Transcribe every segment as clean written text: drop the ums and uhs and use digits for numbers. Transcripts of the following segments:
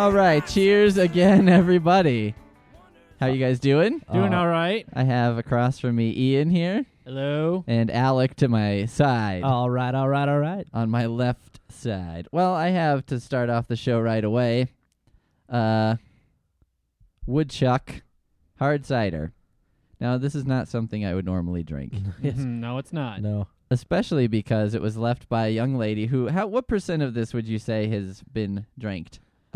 All right, cheers again, everybody. How you guys doing? Doing all right. I have across from me Ian here Hello. and Alec to my side. All right. On my left side. Well, I have to start off the show right away. Woodchuck hard cider. Now, this is not something I would normally drink, No, it's not. No. especially because it was left by a young lady who. What percent of this would you say has been drank?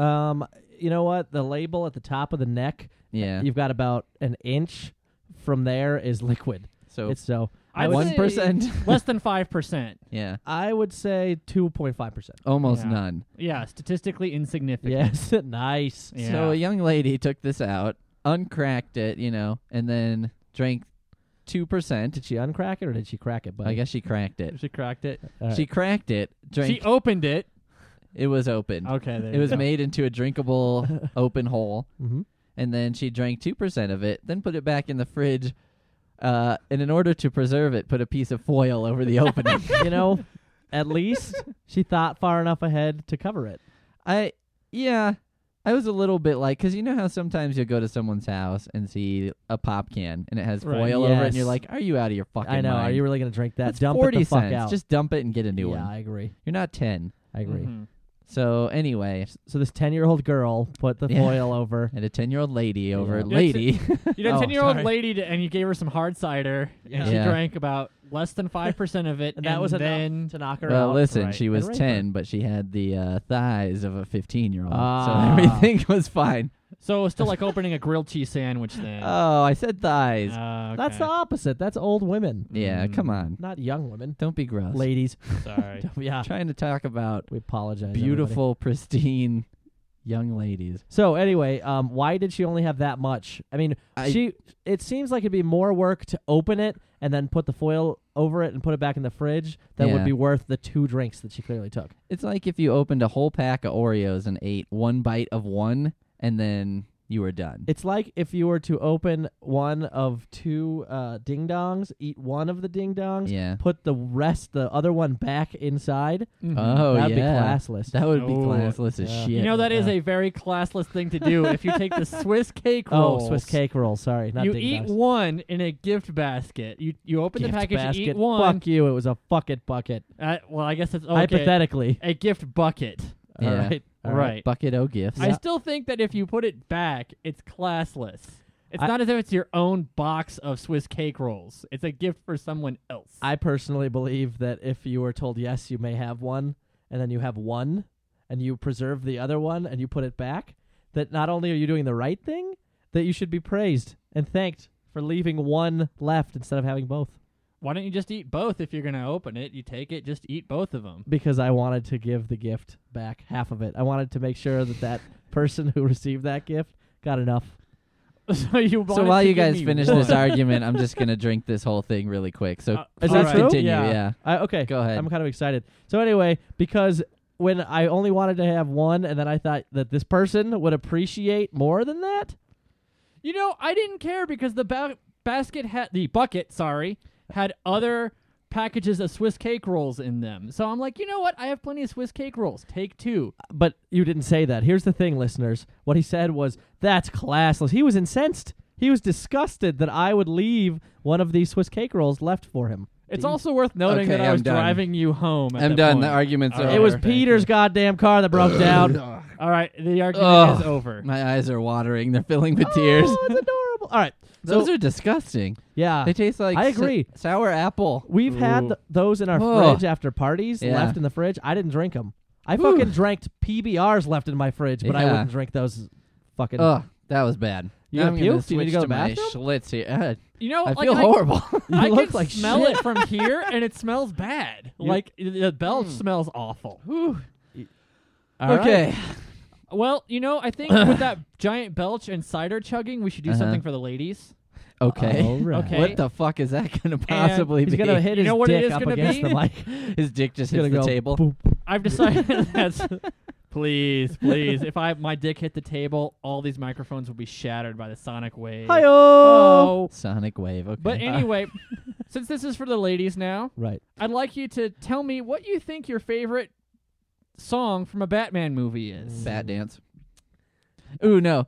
You know what? The label at the top of the neck, Yeah. you've got about an inch from there is liquid. So It's so I'd would say 1%. Less than 5%. Yeah. I would say 2.5%. Almost Yeah. none. Yeah, statistically insignificant. Yes, nice. Yeah. So a young lady took this out, uncracked it, and then drank 2%. Did she uncrack it or did she crack it? Buddy? I guess she cracked it. She cracked it. All right. She cracked it, drank. She opened it. It was open. Okay, there It you was go. made into a drinkable open hole, Mm-hmm. and then she drank 2% of it, then put it back in the fridge, and in order to preserve it, put a piece of foil over the opening. You know, at least she thought far enough ahead to cover it. I was a little bit like, because you know how sometimes you'll go to someone's house and see a pop can, and it has Right. foil over it, and Yes. you're like, are you out of your fucking I know. mind? Are you really going to drink that? That's Dump 40 it the fuck cents. out. Just dump it and get a new yeah, one. I agree. You're not 10. I agree. Mhm. So anyway, So this 10-year-old girl put the Yeah. foil over. and a 10-year-old lady over Yeah. lady. You had Oh, a 10-year-old sorry. lady, and you gave her some hard cider, and she Yeah. drank about less than 5% of it, And that was then enough to knock her Well, out. listen, right. she was And rape her. 10, but she had the thighs of a 15-year-old, Ah. so everything was fine. so it was still like opening a grilled cheese sandwich then. Oh, I said thighs. Okay. That's the opposite. That's old women, Yeah, come on. not young women. Don't be gross. Ladies. Sorry. Yeah. Trying to talk about We apologize. everybody. beautiful, pristine young ladies. So anyway, why did she only have that much? I mean, it seems like it'd be more work to open it and then put the foil over it and put it back in the fridge than would Yeah. be worth the 2 drinks that she clearly took. It's like if you opened a whole pack of Oreos and ate one bite of one, and then you were done. It's like if you were to open one of 2 ding dongs, eat one of the ding dongs, Yeah. put the other one back inside. Mhm. Oh, That'd yeah. be classless. That would be Oh, classless as yeah. shit. You know, that is Yeah. a very classless thing to do. If you take the Swiss cake rolls, Oh, Swiss cake roll. Sorry, not you ding eat dongs. one in a gift basket. You open Gift the package, basket. you eat one. Fuck you. It was a bucket bucket. Well, I guess it's okay. Hypothetically. A gift bucket. Yeah. All right. All Right. Bucket O gifts. I still think that if you put it back, it's classless. It's I- not as if it's your own box of Swiss cake rolls. It's a gift for someone else. I personally believe that if you were told yes, you may have one, and then you have one, and you preserve the other one, and you put it back, that not only are you doing the right thing, that you should be praised and thanked for leaving one left instead of having both. Why don't you just eat both if you're going to open it? You take it, just eat both of them. Because I wanted to give the gift back, half of it. I wanted to make sure that person who received that gift got enough. So you So wanted while to you give guys me finish one. this argument, I'm just going to drink this whole thing really quick. So Is please that true? continue. Yeah. Okay. Go ahead. I'm kind of excited. So anyway, because when I only wanted to have one, and then I thought that this person would appreciate more than that. You know, I didn't care because the bucket, had other packages of Swiss cake rolls in them. So I'm like, you know what? I have plenty of Swiss cake rolls. Take 2. But you didn't say that. Here's the thing, listeners. What he said was, that's classless. He was incensed. He was disgusted that I would leave one of these Swiss cake rolls left for him. It's also worth noting Okay, that I I'm was done. driving you home. At I'm that done. point. The argument's All over. right. It was Thank Peter's you. goddamn car that broke down. All right, the argument Ugh. is over. My eyes are watering. They're filling with tears. Oh, it's adorable. All right. Those So, are disgusting. yeah. They taste like I agree. sour apple. We've had Ooh. those in our Oh. fridge after parties, Yeah. left in the fridge. I didn't drink them. I Whew. fucking drank PBRs left in my fridge, but I Yeah. wouldn't drink those fucking... Ugh, that was bad. You Now gonna I'm gonna puke? Do you need switch to go to the my bathroom? Schlitz here. You know, I like, feel horrible. I look can like smell shit. it from here, and it smells bad. Like the belch smells awful. All right. Okay. Well, you know, I think with that giant belch and cider chugging, we should do something for the ladies. Okay. All right. Okay. What the fuck is that going to possibly He's be? going to hit You his know what it dick is up gonna against be? the mic. His dick just He's hits gonna the go table. boop. I've decided that's please. If my dick hit the table, all these microphones will be shattered by the sonic wave. Hi-oh! Oh. Sonic wave. Okay. But anyway, since this is for the ladies now, Right. I'd like you to tell me what you think your favorite song from a Batman movie is. Bat dance. Ooh, no.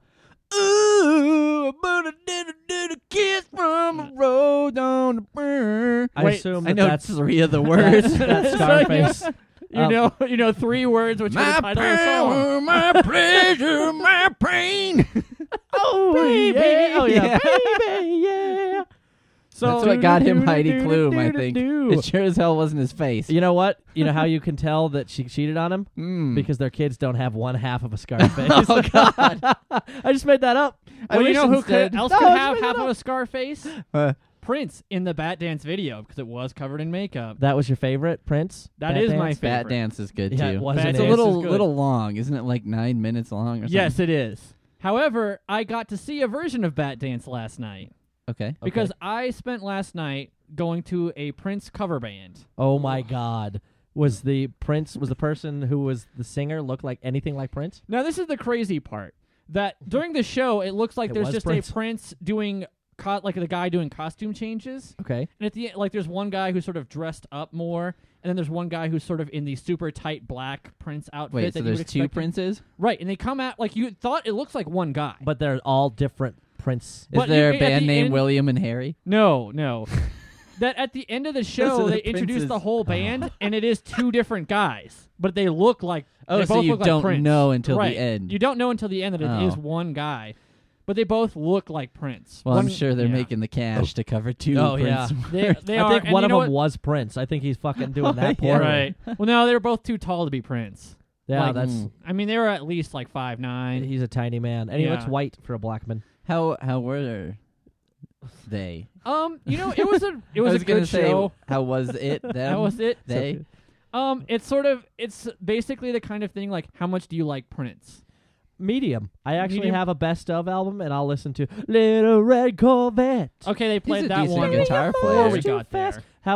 Ooh, but I did a kiss from a road on the burn. I Wait, assume I know that's 3 of the words. that's Scarface. You know 3 words, which are the My title of the song. power, my pleasure, my pain. Oh, baby. yeah. Oh, yeah. Yeah. Baby, yeah. So That's what got him Heidi Klum, I think. It sure as hell wasn't his face. You know what? You know how you can tell that she cheated on him? Mm. Because their kids don't have one half of a Scarface. Oh, God. I just made that up. Well, you wish know who instead- else No, could I just have made half it of up. a scar face? Prince in the Bat Dance video because it was covered in makeup. That was your favorite, Prince? That Bat is my Dance? favorite. Bat Dance is good, Yeah, too. it was. Bat It's It a is. Dance little is good. little long. Isn't it like 9 minutes long or something? Yes, it is. However, I got to see a version of Bat Dance last night Okay. because I spent last night going to a Prince cover band. Oh, my God. Was the person who was the singer look like anything like Prince? Now, this is the crazy part. That during the show, it looks like It there's was just Prince. a Prince doing, like the guy doing costume changes. Okay. And at the end, like, there's one guy who's sort of dressed up more, and then there's one guy who's sort of in the super tight black Prince outfit. Wait, that so you there's would 2 expect. princes? Right, and they come out like you thought it looks like one guy. But they're all different Prince. Is But there you- a at band the named end- William and Harry? No. That at the end of the show, are the they introduce the Princes. whole band, and it is 2 different guys, but they look like Oh, they so both you look don't like Prince. know until Right. the end. You don't know until the end that it Oh. is one guy, but they both look like Prince. Well, I'm One- sure they're yeah. making the cash to cover 2 Oh, Prince. yeah. They I are. think and one you of know them was Prince. I think he's fucking doing that Yeah. poorly. Right. Well, no, they were both too tall to be Prince. Yeah, Like, that's I mean, they were at least like 5'9". he's a tiny man, and he Yeah. looks white for a black man. How were they? You know, it was a I was a gonna good say, show. how was it? Them? That was it. They? It's basically the kind of thing like, how much do you like Prince? Medium. I actually Medium? have a best of album, and I'll listen to Little Red Corvette. Okay, they played a that decent one guitar before player. we Too got fast. there. How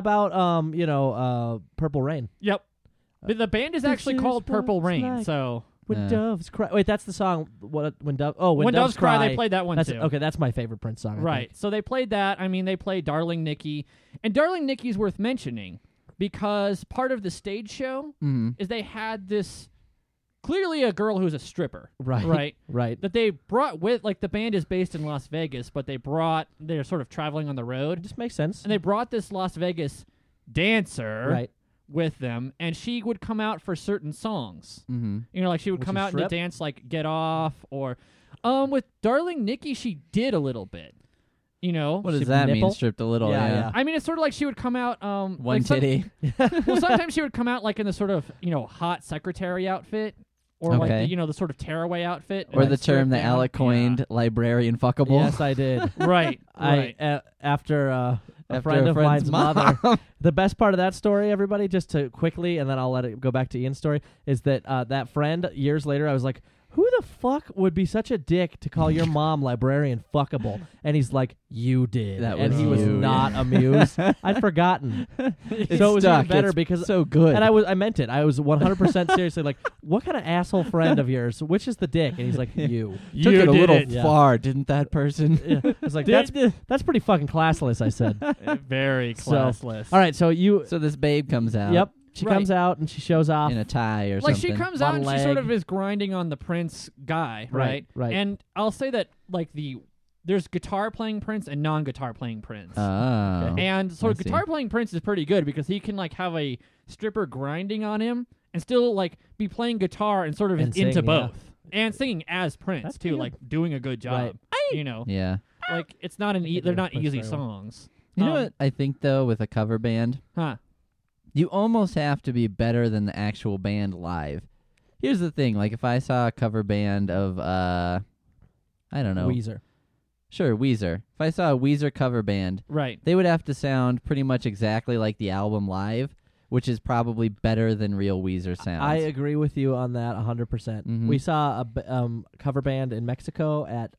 about Purple Rain? Yep. But the band is This actually is called Purple what it's Rain, like. so When Doves Cry. Wait, that's the song. When Doves Cry, they played that one That's too. okay. That's my favorite Prince song. I Right. think. So they played that. I mean, they played Darling Nikki. And Darling Nikki's worth mentioning because part of the stage show Mhm. is they had this clearly a girl who's a stripper. Right. Right. Right. That they brought with, like, the band is based in Las Vegas, but they're sort of traveling on the It road. just makes sense. And they brought this Las Vegas dancer Right. with them, and she would come out for certain songs. Mhm. You know, like she would Would come she out and strip? dance like Get Off or with Darling Nikki she did a little bit. You know? What does She that nipple? mean? Stripped a little. Yeah, Yeah. yeah. I mean it's sort of like she would come out One like titty. well sometimes she would come out like in the sort of, hot secretary outfit or like Okay. the sort of tearaway outfit. Or and the strip term that down. Alec coined, librarian fuckable. Yes, I did. Yeah. Right. I right. After a After friend a of friend's mine's mother. mom. The best part of that story, everybody, just to quickly, and then I'll let it go back to Ian's story, is that that friend, years later, I was like, who the fuck would be such a dick to call your mom librarian fuckable? And he's like, you did. That and was he was you. not amused. I'd forgotten. It's So it was even stuck. better It's because so good. And I meant it. I was 100% seriously like, what kind of asshole friend of yours? Which is the dick? And he's like, you. took it a did little it. Yeah. far, didn't that person? Yeah. I was like, Did- that's pretty fucking classless, I said. Very So- classless. All right, so you. So this babe comes out. Yep. She Right. comes out and she shows off. In a tie or Like something. she comes out and One she sort leg. of is grinding on the Prince guy, Right, right? right. And I'll say that like there's guitar playing Prince and non-guitar playing Prince. Oh. And sort of I see. guitar playing Prince is pretty good because he can like have a stripper grinding on him and still like be playing guitar and sort of And is into sing, yeah. both. And singing as Prince That's too, pretty like doing a good job. You know, Yeah. like it's not an think they're of not Prince easy very well. songs. You know what I think though with a cover band? Huh. You almost have to be better than the actual band live. Here's the thing, like if I saw a cover band of I don't know. Weezer. Sure, Weezer. If I saw a Weezer cover band, Right. they would have to sound pretty much exactly like the album live, which is probably better than real Weezer sounds. I agree with you on that 100%. Mhm. We saw a cover band in Mexico at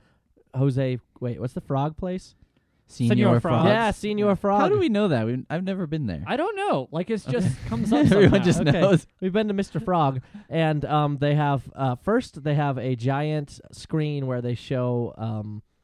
Jose. Wait, what's the frog place? Senor Frog. Frogs. Yeah, Senor Frog. How do we know that? I've never been there. I don't know. Like it's just comes up. Everyone somehow. just Okay. knows. We've been to Mr. Frog, and they have first they have a giant screen where they show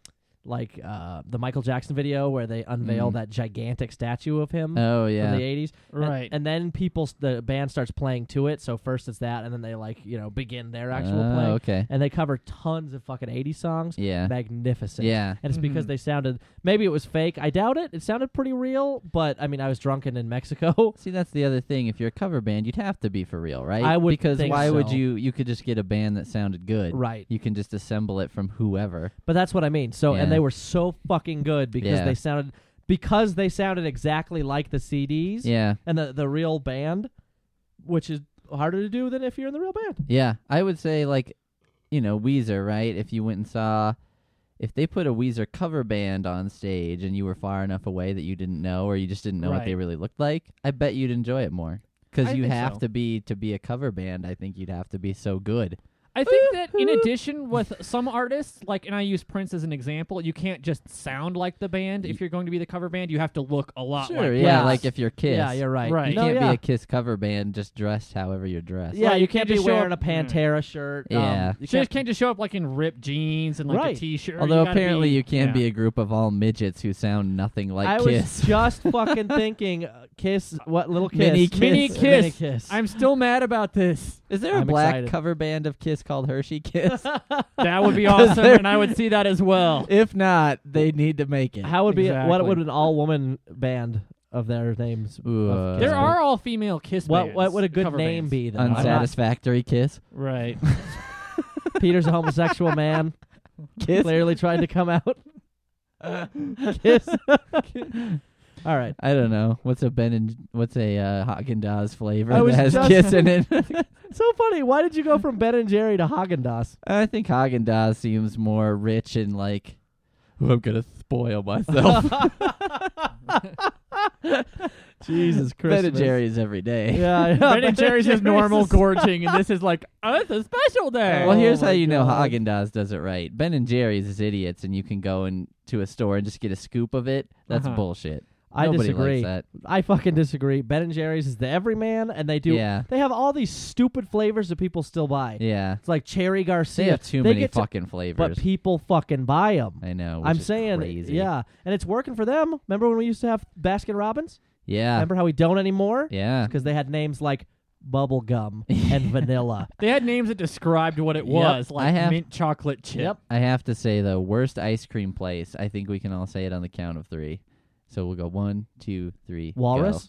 like the Michael Jackson video where they unveil that gigantic statue of him Oh yeah. from the 80s. Right. And then the band starts playing to it. So first it's that, and then they begin their actual playing. Okay. And they cover tons of fucking 80s songs. Yeah. Magnificent. Yeah. And it's because Mhm. they sounded, maybe it was fake. I doubt it. It sounded pretty real, but I mean, I was drunken in Mexico. See, that's the other thing. If you're a cover band, you'd have to be for real, right? I would because think why would so. you could just get a band that sounded good. Right. You can just assemble it from whoever. But that's what I mean. So, Yeah. and they were so fucking good because Yeah. they sounded exactly like the CDs Yeah. and the real band, which is harder to do than if you're in the real band. Yeah. I would say Weezer, right? If you went and saw if they put a Weezer cover band on stage and you were far enough away that you didn't know or you just didn't know what they Right. really looked like, I bet you'd enjoy it more. Because I you think have so. to be a cover band. I think you'd have to be so good. I think that in addition with some artists, and I use Prince as an example, you can't just sound like the band. If you're going to be the cover band, you have to look a lot Sure, like yeah, Yes. like if you're Kiss. Yeah, you're right. Right. You No, can't yeah. be a Kiss cover band just dressed however you're dressed. Yeah, Right, you can't be just show wearing up- a Pantera shirt. Yeah. You So you can't just show up in ripped jeans and Right. a t-shirt. Although You gotta apparently be, you can yeah. be a group of all midgets who sound nothing like I Kiss. was just fucking thinking, Kiss, what little Kiss? Mini Kiss. Mini Kiss. Mini Kiss. I'm still mad about this. Is there a I'm black excited. cover band of Kiss called Hershey Kiss? That would be awesome, and I would see that as well. If not, they need to make it. How would be what Exactly. would an all-woman band of their names? Ooh, of There Kiss are all-female Kiss What bands. what would a good cover name bands. be then? I'm not- Unsatisfactory Kiss. Right. Peter's a homosexual man. Kiss. Clearly trying to come out. Kiss. All right. I don't know. What's a Haagen-Dazs flavor I that was has just- Kiss in it? So funny. Why did you go from Ben and Jerry to Haagen-Dazs? I think Haagen-Dazs seems more rich and like, "Ooh, I'm gonna spoil myself." Jesus Ben Christmas. and Jerry's every day. Yeah, yeah. Ben and Jerry's just normal is- gorging, and this is it's a special day. Well, here's Oh how my you know God. Haagen-Dazs does it right. Ben and Jerry's is idiots, and you can go into a store and just get a scoop of it. That's Uh-huh. bullshit. I Nobody disagree. likes that. I fucking disagree. Ben and Jerry's is the everyman, and they do. Yeah. They have all these stupid flavors that people still buy. Yeah. It's like Cherry Garcia. They have too They many get to- fucking flavors. But people fucking buy them. I know. which I'm is saying, crazy. yeah, and it's working for them. Remember when we used to have Baskin Robbins? Yeah. Remember how we don't anymore? Yeah. Because they had names like bubble gum and vanilla. They had names that described what it Yep. was, I like have- mint chocolate chip. Yep. I have to say, the worst ice cream place, I think we can all say it on the count of 3. So we'll go 1, 2, 3. Walrus. Go.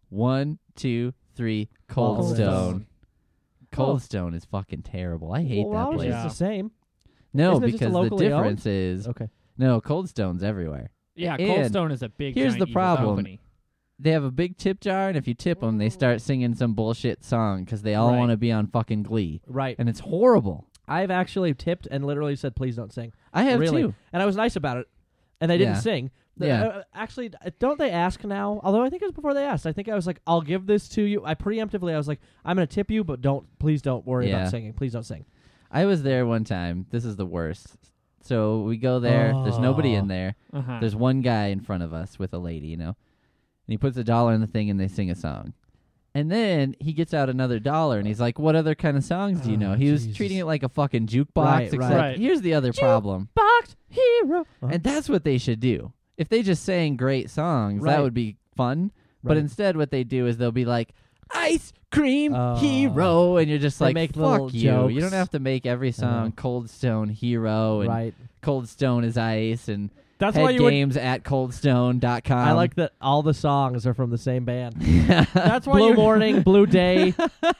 1, 2, 3. Cold Walrus. Stone. Cold Oh. Stone is fucking terrible. I hate Well, that Walrus place. Yeah. is the same. No, Isn't it just a because the locally owned? difference is Okay. no, Cold Stone's everywhere. Yeah, Cold And Stone is a big. here's giant the evil problem. company. They have a big tip jar, and if you tip them, they start singing some bullshit song because they all Right. want to be on fucking Glee, Right. and it's horrible. I've actually tipped and literally said, "Please don't sing." I have really, too. and I was nice about it, and they didn't Yeah. sing. Yeah. Actually, don't they ask now? Although I think it was before they asked. I think I was like, "I'll give this to you." I preemptively, I was like, "I'm going to tip you, but please don't worry Yeah. about singing. Please don't sing." I was there one time. This is the worst. So we go there. There's nobody in there. Uh-huh. There's one guy in front of us with a lady, and he puts $1 in the thing, and they sing a song. And then he gets out another $1, and he's like, "What other kind of songs do you know?" Oh, He was Jesus. treating it like a fucking jukebox. Right, Except right. Right. here's the other problem, Boxed hero. and that's what they should do. If they just sang great songs, Right. that would be fun. But Right. instead, what they do is they'll be like, "Ice Cream Oh. Hero," and you're just They like, make "Fuck little you!" jokes. You don't have to make every song Cold Stone Hero and Right. Cold Stone is ice and That's why head you would. games at coldstone.com. I like that all the songs are from the same band. That's why Blue you. Morning, Blue Day,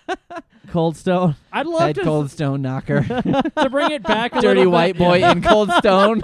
Cold Stone. I'd love Head to Cold Stone Knocker. to bring it back. A Dirty little White bit. Boy in Cold Stone.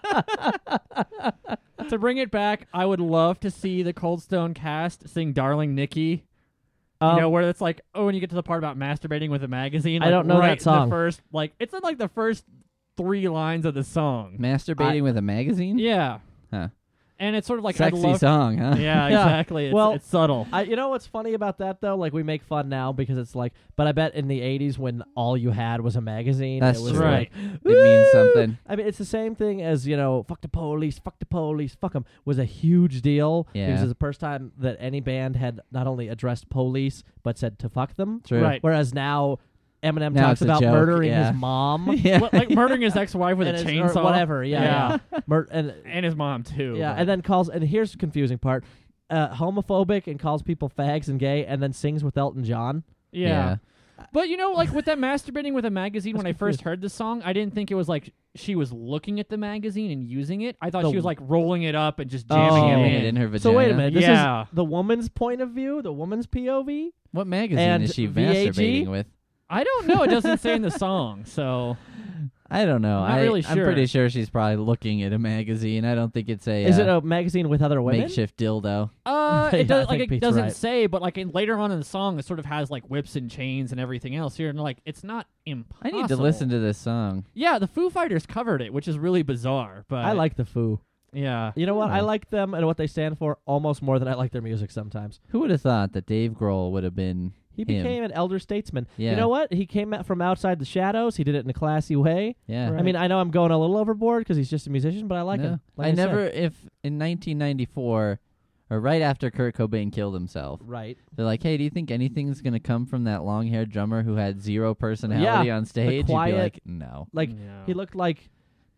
To bring it back, I would love to see the Cold Stone cast sing "Darling Nikki." Where it's like, when you get to the part about masturbating with a magazine. I like, don't know that right in song. The first, it's in the first 3 lines of the song. Masturbating with a magazine? Yeah, Huh. and it's sort of like Sexy I'd love. song, huh? Yeah, Yeah. exactly. It's, Well, it's subtle. You know what's funny about that though? Like we make fun now because it's like, but I bet in the '80s when all you had was a magazine, That's it was true. Right. like, It means "Woo!" something. I mean, it's the same thing as fuck the police, fuck them was a huge deal Yeah. because it's the first time that any band had not only addressed police but said to fuck them. True. Right. Whereas now, Eminem Now talks it's a about joke, murdering yeah. his mom. Yeah. like murdering his ex-wife with a and chainsaw, or whatever. Yeah. And and his mom too. yeah, but- and then calls. And here's the confusing part: homophobic and calls people fags and gay, and then sings with Elton John. yeah. But like with that masturbating with a magazine, when I first heard the song, I didn't think it was like she was looking at the magazine and using it. I thought The- she was like rolling it up and just Oh. jamming him Jamming in. it in her vagina. So wait a minute. This Yeah. is the woman's point of view, the woman's POV. What magazine And is she VAG? masturbating with? I don't know. It doesn't say in the song, so I don't know. Not really I'm sure. pretty sure she's probably looking at a magazine. I don't think it's a Is it a magazine with other women? makeshift dildo. Yeah, it does I think it Pete's doesn't right. say, but like later on in the song, it sort of has like whips and chains and everything else here, and like it's not impossible. I need to listen to this song. Yeah, the Foo Fighters covered it, which is really bizarre. But I like the Foo. yeah, You know what? I Really? like them and what they stand for almost more than I like their music sometimes. Who would have thought that Dave Grohl would have been He him? became an elder statesman. Yeah. You know what? He came out from outside the shadows. He did it in a classy way. Yeah. Right. I mean, I know I'm going a little overboard because he's just a musician, but I like No. him. Like I said. never, if in 1994, or right after Kurt Cobain killed himself, Right. they're like, hey, do you think anything's going to come from that long-haired drummer who had zero personality on stage? You'd be quiet- like, no. Like, Yeah. he looked like...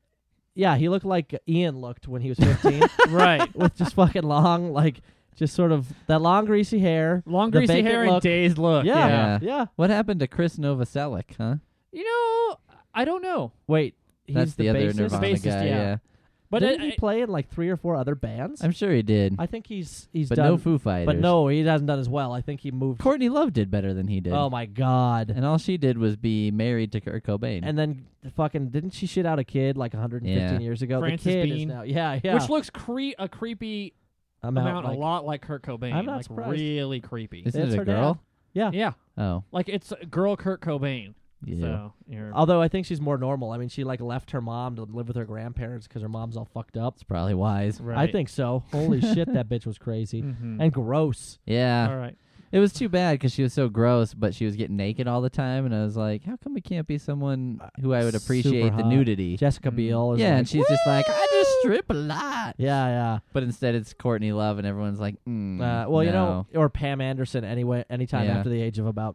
Yeah, he looked like Ian looked when he was 15. right. with just fucking long, like, just sort of that long, greasy hair. Long the greasy vacant hair and look. dazed look. Yeah. Yeah. Yeah. What happened to Chris Novoselic, huh? You know, I don't know, Wait, he's That's the other bassist? Nirvana bassist, guy, yeah. but Didn't it, he play in like 3 or 4 other bands? I'm sure he did. I think he's but done, no Foo Fighters. but no, he hasn't done as well. I think he moved. Courtney Love did better than he did. Oh my god! And all she did was be married to Kurt Cobain. And then fucking didn't she shit out a kid like 115 Yeah. years ago? Frances the kid Bean. is now, yeah. which looks a creepy amount, like, a lot like Kurt Cobain. I'm not like surprised. really creepy. Isn't It's it a her dad. girl? Yeah, Oh, like it's a girl Kurt Cobain. yeah. So you're Although I think she's more normal. I mean, she like left her mom to live with her grandparents because her mom's all fucked up. It's probably wise. right. I think so. Holy shit, that bitch was crazy Mhm. and gross. Yeah. All right. It was too bad because she was so gross, but she was getting naked all the time, and I was like, how come it can't be someone who I would Super appreciate the hot. nudity? Jessica Mm. Biel is Yeah, like, and she's just like, I just strip a lot. yeah. But instead it's Courtney Love, and everyone's like, Well, you know, no. or Pam Anderson anyway. Anytime Yeah. after the age of about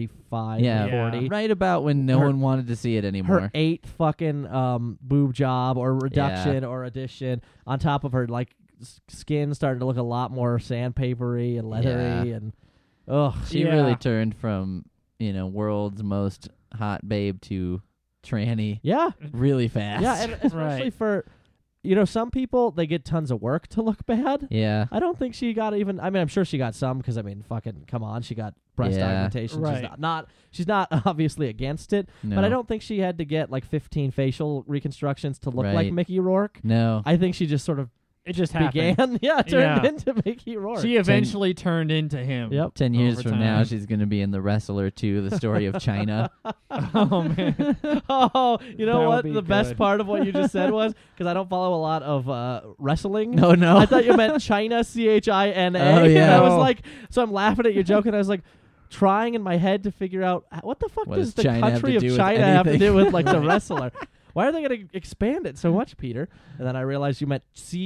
35, Yeah. 40. Right about when no Her- one wanted to see it anymore. Her 8 fucking boob job or reduction or addition on top of her like skin starting to look a lot more sandpapery and leathery and ugh. She Yeah. really turned from, world's most hot babe to tranny Yeah, really fast. yeah, and especially Right. for some people they get tons of work to look bad. Yeah. I don't think she got even. I mean, I'm sure she got some because fucking come on, she got breast Yeah. augmentation. Right. She's not obviously against it, No. but I don't think she had to get like 15 facial reconstructions to look like Right. Mickey Rourke. No. I think she just sort of It just happened. began, turned Yeah. into Mickey Rourke. She eventually turned into him. Yep. 10 years over from now, time. she's going to be in The Wrestler 2, The Story of China. Oh man. Oh, you know That would what? be The best good. part of what you just said was because I don't follow a lot of wrestling. No, no. I thought you meant China, China. Oh, And yeah. I was Oh. like, so I'm laughing at your joke, and I was like, trying in my head to figure out what the fuck What does does the China have country to of do with China have to anything? do with like the wrestler? Why are they going to expand it so much, Peter? And then I realized you meant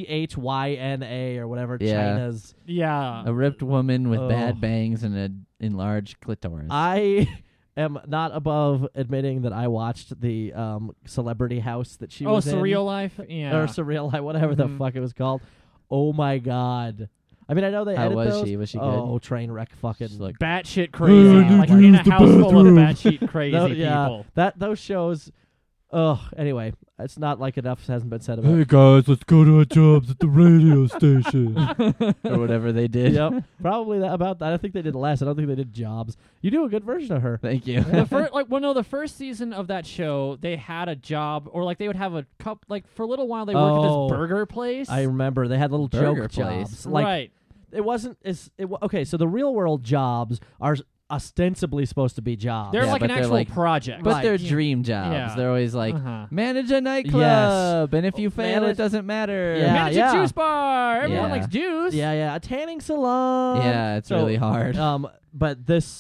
CHYNA or whatever. Yeah. China's. Yeah. A ripped woman with Oh. bad bangs and an enlarged clitoris. I am not above admitting that I watched the Celebrity House that she Oh, was in. Surreal Life. Yeah. Or Surreal Life, whatever the Mhm. fuck it was called. Oh my god. I mean, I know they How edit was those. she? Was she good? Oh, train wreck fucking. Just like, Batshit crazy. I like need in to a use the house full of bathroom. batshit crazy No, yeah. people. Those shows. Anyway, it's not like enough hasn't been said about. Hey guys, let's go to our jobs at the radio station. or whatever they did. Yep, probably about that. I think they did less. I don't think they did Jobs. You do a good version of her. Thank you. The first season of that show, they had a job, or like they would have a cup. Like for a little while, they worked at Oh. this burger place. I remember they had little Burger joke place. jobs. Like right. it wasn't as okay. So the real world jobs are ostensibly supposed to be jobs. They're Yeah, like but an they're actual like- project. But Right. they're Yeah. dream jobs. Yeah. They're always like, Uh-huh. manage a nightclub, and if you fail, Manage- it doesn't matter. Yeah. Manage a juice bar. Everyone Yeah. likes juice. yeah, a tanning salon. Yeah, it's So, really hard. But this,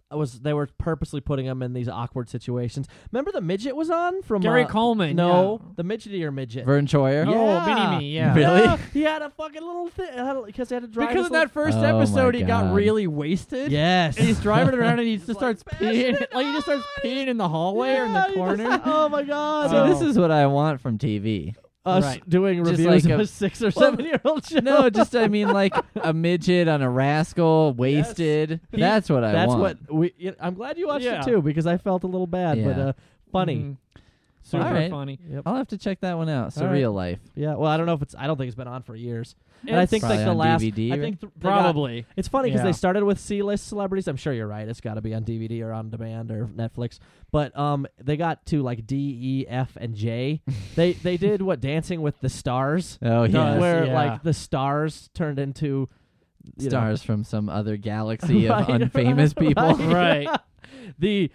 they were purposely putting him in these awkward situations. Remember the midget was on from Gary Coleman. No, yeah. the midgetier midget. Vern Troyer. Oh, Yeah. Mini-Me, yeah. Really? Yeah, he had a fucking little thing because they had to drive. Because his in that first Oh, my episode, he got God. really wasted. yes, And he's driving around and he just starts Like, peeing. Like he just starts peeing in the hallway or in the Yeah, he corner. just- oh my god! So this is what I want from TV. us Right. doing Just reviews like of a- a 6 or 7-year-old show. No, just I mean like a midget on a rascal, wasted. He- That's what I That's want. what we. I'm glad you watched Yeah. it too because I felt a little bad, but Yeah. funny. Mhm. Super Alright. funny. Yep. I'll have to check that one out. All right. Surreal Life. Yeah. Well, I don't know if it's. I don't think it's been on for years. And I It's think like Probably the on last. DVD, I right? think they got- Probably. it's funny because Yeah. they started with C-list celebrities. I'm sure you're right. It's got to be on DVD or on demand or Netflix. But they got to like D, E, F, and J. they did what Dancing with the Stars, Oh yeah, where yeah. like the stars turned into you know, stars from some other galaxy of Right, unfamous people. Right. the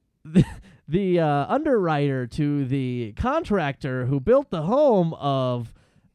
underwriter to the contractor who built the home of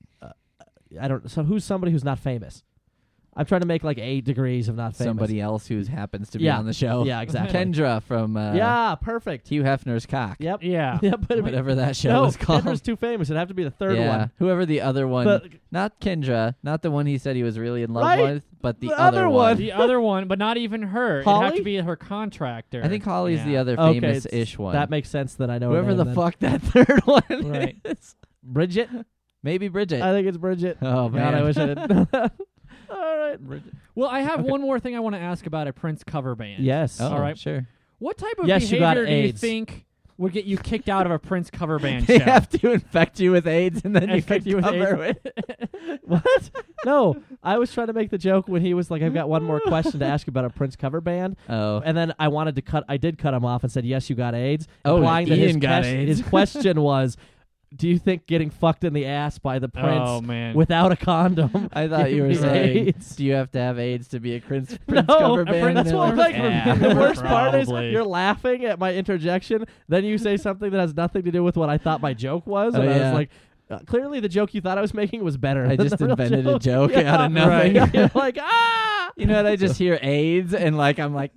who's somebody who's not famous. I'm trying to make like 8 degrees of not famous. Somebody else who happens to be Yeah. on the show. Yeah, exactly. Kendra from Yeah, perfect. Hugh Hefner's cock. Yep. Yeah. Yeah, but Whatever that show no, was called. Kendra's too famous. It'd have to be the third yeah. one. Whoever the other one. The- not Kendra. Not the one he said he was really in love Right. with, but the The other other one. one. The other one, but not even her. It'd have Holly? to be her contractor. I think Holly's the Yeah. other Okay, famous-ish one. That makes sense. Then I know her Whoever name the then. fuck that third one Right. is. Bridget. Maybe Bridget. I think it's Bridget. Oh, God, man. I wish I didn't know that. All right. Well, I have one more thing I want to ask about a Prince cover band. Yes. Oh, All right. sure. What type of Yes, you got behavior do you AIDS. think would get you kicked out of a Prince cover band They show? have to infect you with AIDS and then you Infect can you with cover AIDS. it. What? No, I was trying to make the joke when he was like, "I've got one more question to ask you about a Prince cover band," Oh. and then I wanted to cut. I did cut him off and said, "Yes, you got AIDS," Oh, implying that Ian got AIDS. his question was, "Do you think getting fucked in the ass by the Prince Oh man. without a condom?" I thought you were gave me saying, AIDS? do you have to have AIDS to be a Prince No, cover a band? Prince And well, they're like, Yeah, the worst part is probably. you're laughing at my interjection, then you say something that has nothing to do with what I thought my joke was, Oh, and I yeah. was like, clearly the joke you thought I was making was better. I than just the real invented a joke Yeah, out of nothing. right. You're like, ah! You know what? I just hear AIDS and like I'm like,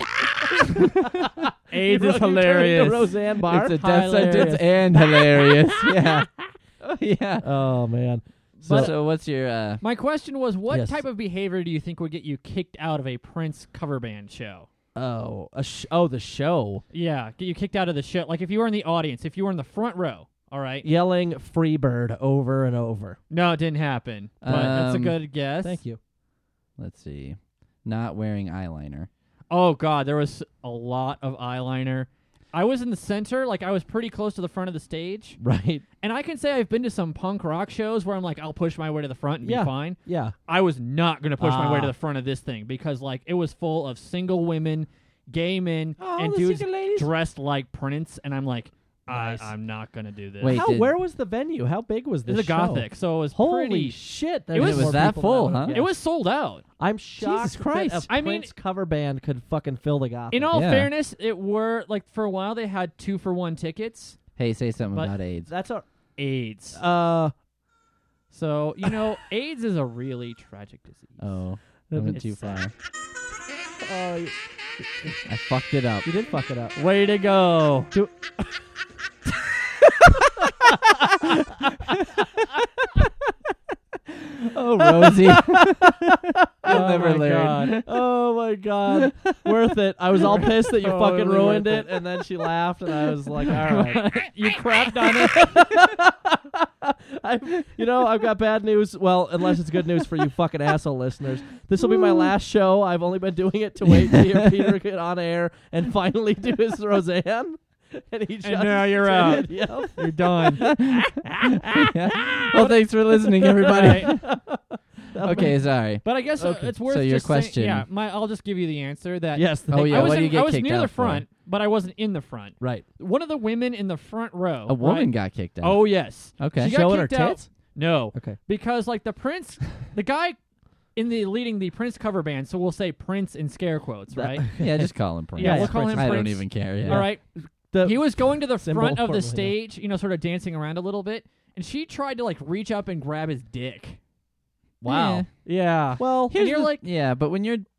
AIDS You is turn into hilarious. Roseanne Barr. it's a death sentence Hilarious. and hilarious. Yeah. Oh, yeah. Oh man. So what's your My question was, what Yes. type of behavior do you think would get you kicked out of a Prince cover band show? The show. Yeah, get you kicked out of the show. Like if you were in the audience, if you were in the front row, all right? Yelling Freebird over and over. No, it didn't happen. But that's a Um, good guess. Thank you. let's see. Not wearing eyeliner. Oh god, there was a lot of eyeliner. I was in the center, like I was pretty close to the front of the stage. Right. And I can say I've been to some punk rock shows where I'm like, I'll push my way to the front and Yeah. be fine. Yeah. I was not going to push my way to Ah. the front of this thing because like it was full of single women, gay men, Oh, and the dudes single ladies. dressed like Prince. And I'm like, Nice. I'm not going to do this. Wait, Where was the venue? How big was It this was a show? Gothic, so it was Holy pretty. shit! It was more that people full, than I huh? would've It was sold out. I'm shocked Jesus Christ. that a I mean- Prince cover band could fucking fill the Gothic. In all Yeah. fairness, it were like for a while they had 2-for-1 tickets. Hey, say something But- about AIDS. That's a AIDS. so So AIDS is a really tragic disease. Oh, I went It's too far. sad. you I fucked it up. did fuck it up. Way to go! Oh, Rosie. You'll Oh never my learn. God. Oh my god, worth it. I was all pissed that you fucking Totally ruined worth it, and then she laughed, and I was like, all right. You crapped on it. I've got bad news. Well, unless it's good news for you fucking asshole listeners. This will be my last show. I've only been doing it to wait to hear Peter get on air and finally do his Roseanne. And he just now you're did. out. Yep. You're done. Yeah. Well, thanks for listening, everybody. Right. Okay, sorry. But I guess Okay. it's worth So your just saying- question- yeah, I'll just give you the answer that Yes. Oh, thank yeah, I you. was, what do you get I was kicked near the out for? front, but I wasn't in the front. Right. One of the women in the front row. A woman right? got kicked out. Oh yes. Okay. She got Showing her kicked out- tits? No, Okay. because like the Prince, the guy in the leading the Prince cover band. So we'll say Prince in scare quotes, right? Yeah, just call him Prince. Yeah, Yeah, we'll call him I Prince. don't even care. Yeah. All right. The He was going to the symbol front of the formally, stage, sort of dancing around a little bit, and she tried to like reach up and grab his dick. wow. Yeah. Well, And you're like, Yeah, but when you're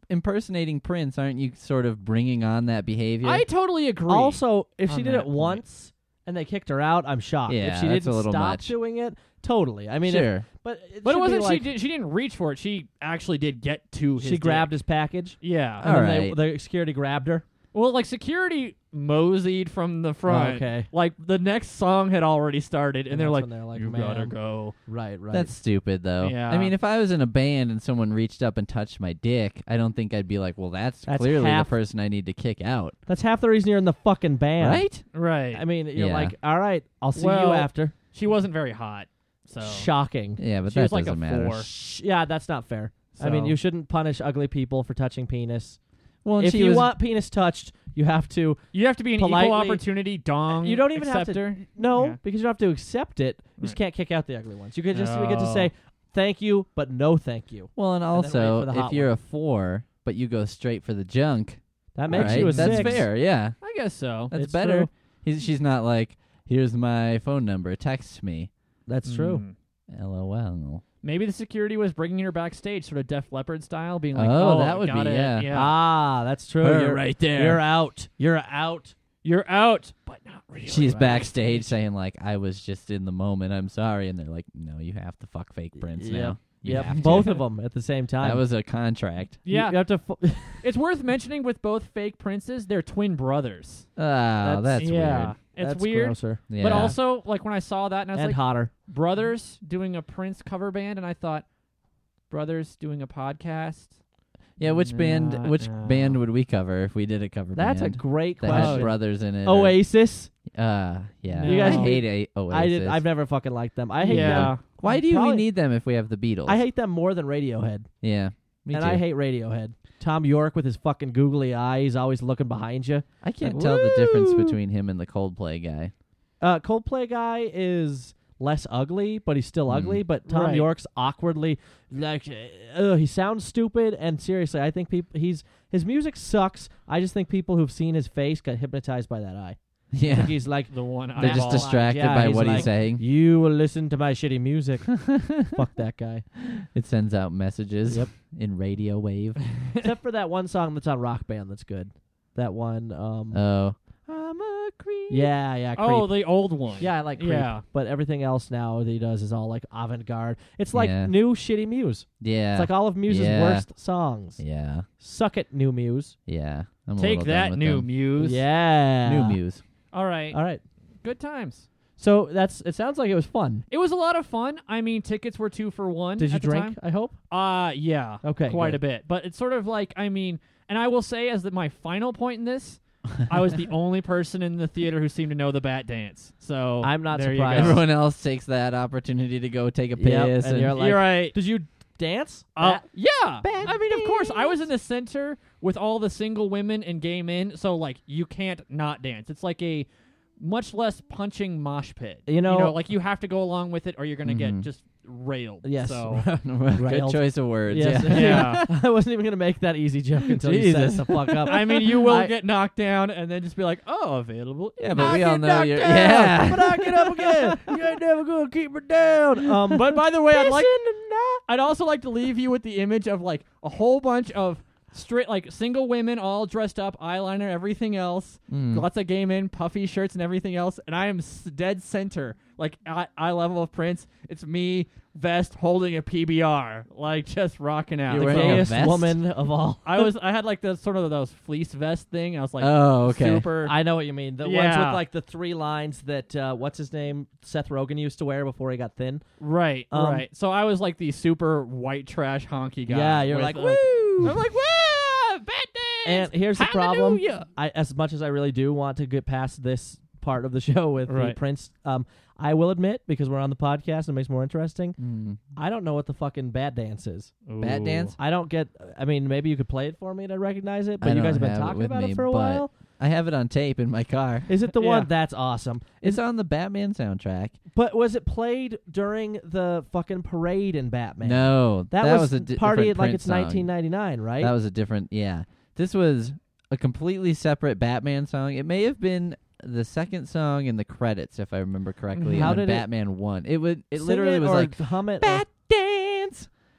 impersonating Prince, aren't you sort of bringing on that behavior? I totally agree. Also, if on she did that it point. once and they kicked her out, I'm shocked. Yeah, if she that's a didn't little stop much. doing it, totally. I mean, sure. but but it should wasn't. be like She didn't reach for it. She actually did get to. she his grabbed dick. his package. Yeah. And then Alright. the security grabbed her. Well, like security moseyed from the front. Oh, okay. Like the next song had already started, and they're that's like, when they're like, "You gotta "Ma'am." go." Right. That's stupid, though. Yeah. I mean, if I was in a band and someone reached up and touched my dick, I don't think I'd be like, well, that's clearly half- the person I need to kick out. That's half the reason you're in the fucking band. Right? Right. I mean, you're Yeah. like, all right, I'll see Well, you after. she wasn't very hot, so Shocking. Yeah, but She that was like a doesn't matter. 4. Yeah, that's not fair. I mean, So- you shouldn't punish ugly people for touching penis. Well, and If she you was, want penis touched, you have to. You have to be an politely- equal opportunity dong. You don't even have to- acceptor. No, Yeah. because you don't have to accept it. You just Right. can't kick out the ugly ones. You could just we get to Oh. say thank you, but no thank you. well, and then wait also, for the if hot you're one. a 4, but you go straight for the junk, That makes alright, you a that's 6. fair. Yeah, I guess so. that's It's better. true. She's not like, here's my phone number, text me. That's true. Mm. LOL. Maybe the security was bringing her backstage, sort of Def Leppard style, being like, Oh, "Oh, that would got be, it. yeah. Ah, that's true. Her You're right there. You're out. You're out. You're out, but not really." She's Right. backstage saying like, I was just in the moment, I'm sorry, and they're like, no, you have to fuck fake Prince now. You Yep, have to. both of them at the same time. That was a contract. Yeah, You have to. it's worth mentioning with both fake princes, they're twin brothers. Oh, that's yeah, weird. it's That's weird. grosser Yeah. But also, like when I saw that, and I was and like, hotter. brothers doing a Prince cover band, and I thought, brothers doing a podcast. yeah, which band? Nah, Which no. band would we cover if we did a cover That's a band? great that had question. brothers in it. or- Oasis. yeah. You guys I would- hate Oasis. I've never fucking liked them. I hate Yeah. them. Why do we Probably- need them if we have the Beatles? I hate them more than Radiohead. Yeah, me and too. I hate Radiohead. Tom York with his fucking googly eye. He's always looking behind you. I can't Like, tell the difference woo! between him and the Coldplay guy. Coldplay guy is less ugly, but he's still ugly. But Tom Right. York's awkwardly like he sounds stupid. And seriously, I think his music sucks. I just think people who've seen his face got hypnotized by that eye. I Yeah, think he's like, The one they're just eyeball. distracted Yeah, by he's what like- he's saying. you will listen to my shitty music. Fuck that guy. It sends out messages Yep. in radio wave. Except for that one song that's on Rock Band that's good. That one. Oh, I'm a creep. Yeah, Creep. Oh, the old one. Yeah, I like Creep. Yeah. But everything else now that he does is all like avant-garde. It's like Yeah. new shitty Muse. Yeah. It's like all of Muse's Yeah. worst songs. Yeah. Suck it, new Muse. Yeah. I'm a Take little done that, with new them. Muse. Yeah. New Muse. All right. All right. Good times. So it sounds like it was fun. It was a lot of fun. I mean, tickets were 2 for 1. Did you at the drink, time. I hope? Yeah. Okay, Quite good. a bit. But it's sort of like, I mean, and I will say as my final point in this, I was the only person in the theater who seemed to know the Bat Dance. So I'm not there you surprised. go. Everyone else takes that opportunity to go take a piss. Yep, and you're like, You're right. did you dance? Yeah. Bat I mean, of course, I was in the center with all the single women and gay men, so like you can't not dance. It's like a much less punching mosh pit. You know- like you have to go along with it or you're gonna get Mhm. just railed. Yes. So Good Railed. choice of words. Yes. Yeah. Yeah. I wasn't even going to make that easy joke until you said it Jesus. to fuck up. I mean, you will I- get knocked down and then just be like, oh, available. Yeah, but I we all get know knocked you're. down, Yeah. but I get up again. You ain't never going to keep me down. But by the way, Listen I'd also like to leave you with the image of like a whole bunch of straight, like single women all dressed up, eyeliner, everything else, Mm. lots of gay men, puffy shirts and everything else, and I am dead center, like eye level of Prince. It's me, vest, holding a PBR, like just rocking out. You're the wearing a gayest vest? woman of all. I had like the sort of those fleece vest thing. I was like, Oh, okay. super. I know what you mean. The ones Yeah. with like the 3 lines that what's his name, Seth Rogen used to wear before he got thin. Right, Um, right. So I was like the super white trash honky guy. Yeah, you're with, like, woo! I'm like, woo! Bat dance! And here's the problem. Hallelujah! As much as I really do want to get past this part of the show with the Right. Prince, I will admit, because we're on the podcast and it makes it more interesting, Mm. I don't know what the fucking Bat Dance is. Bat dance? I don't get. I mean, maybe you could play it for me to recognize it, but I you guys have don't been have it talking with about me, it for a but while. I have it on tape in my car. Is it the Yeah. one? That's awesome. It's on the Batman soundtrack. But was it played during the fucking parade in Batman? No, that, was a party different like Prince it's song. 1999, right? That was a different. Yeah, this was a completely separate Batman song. It may have been the second song in the credits, if I remember correctly. How and then did it- Batman 1. It would. It Sing literally it was or like hum it. Bat Dance,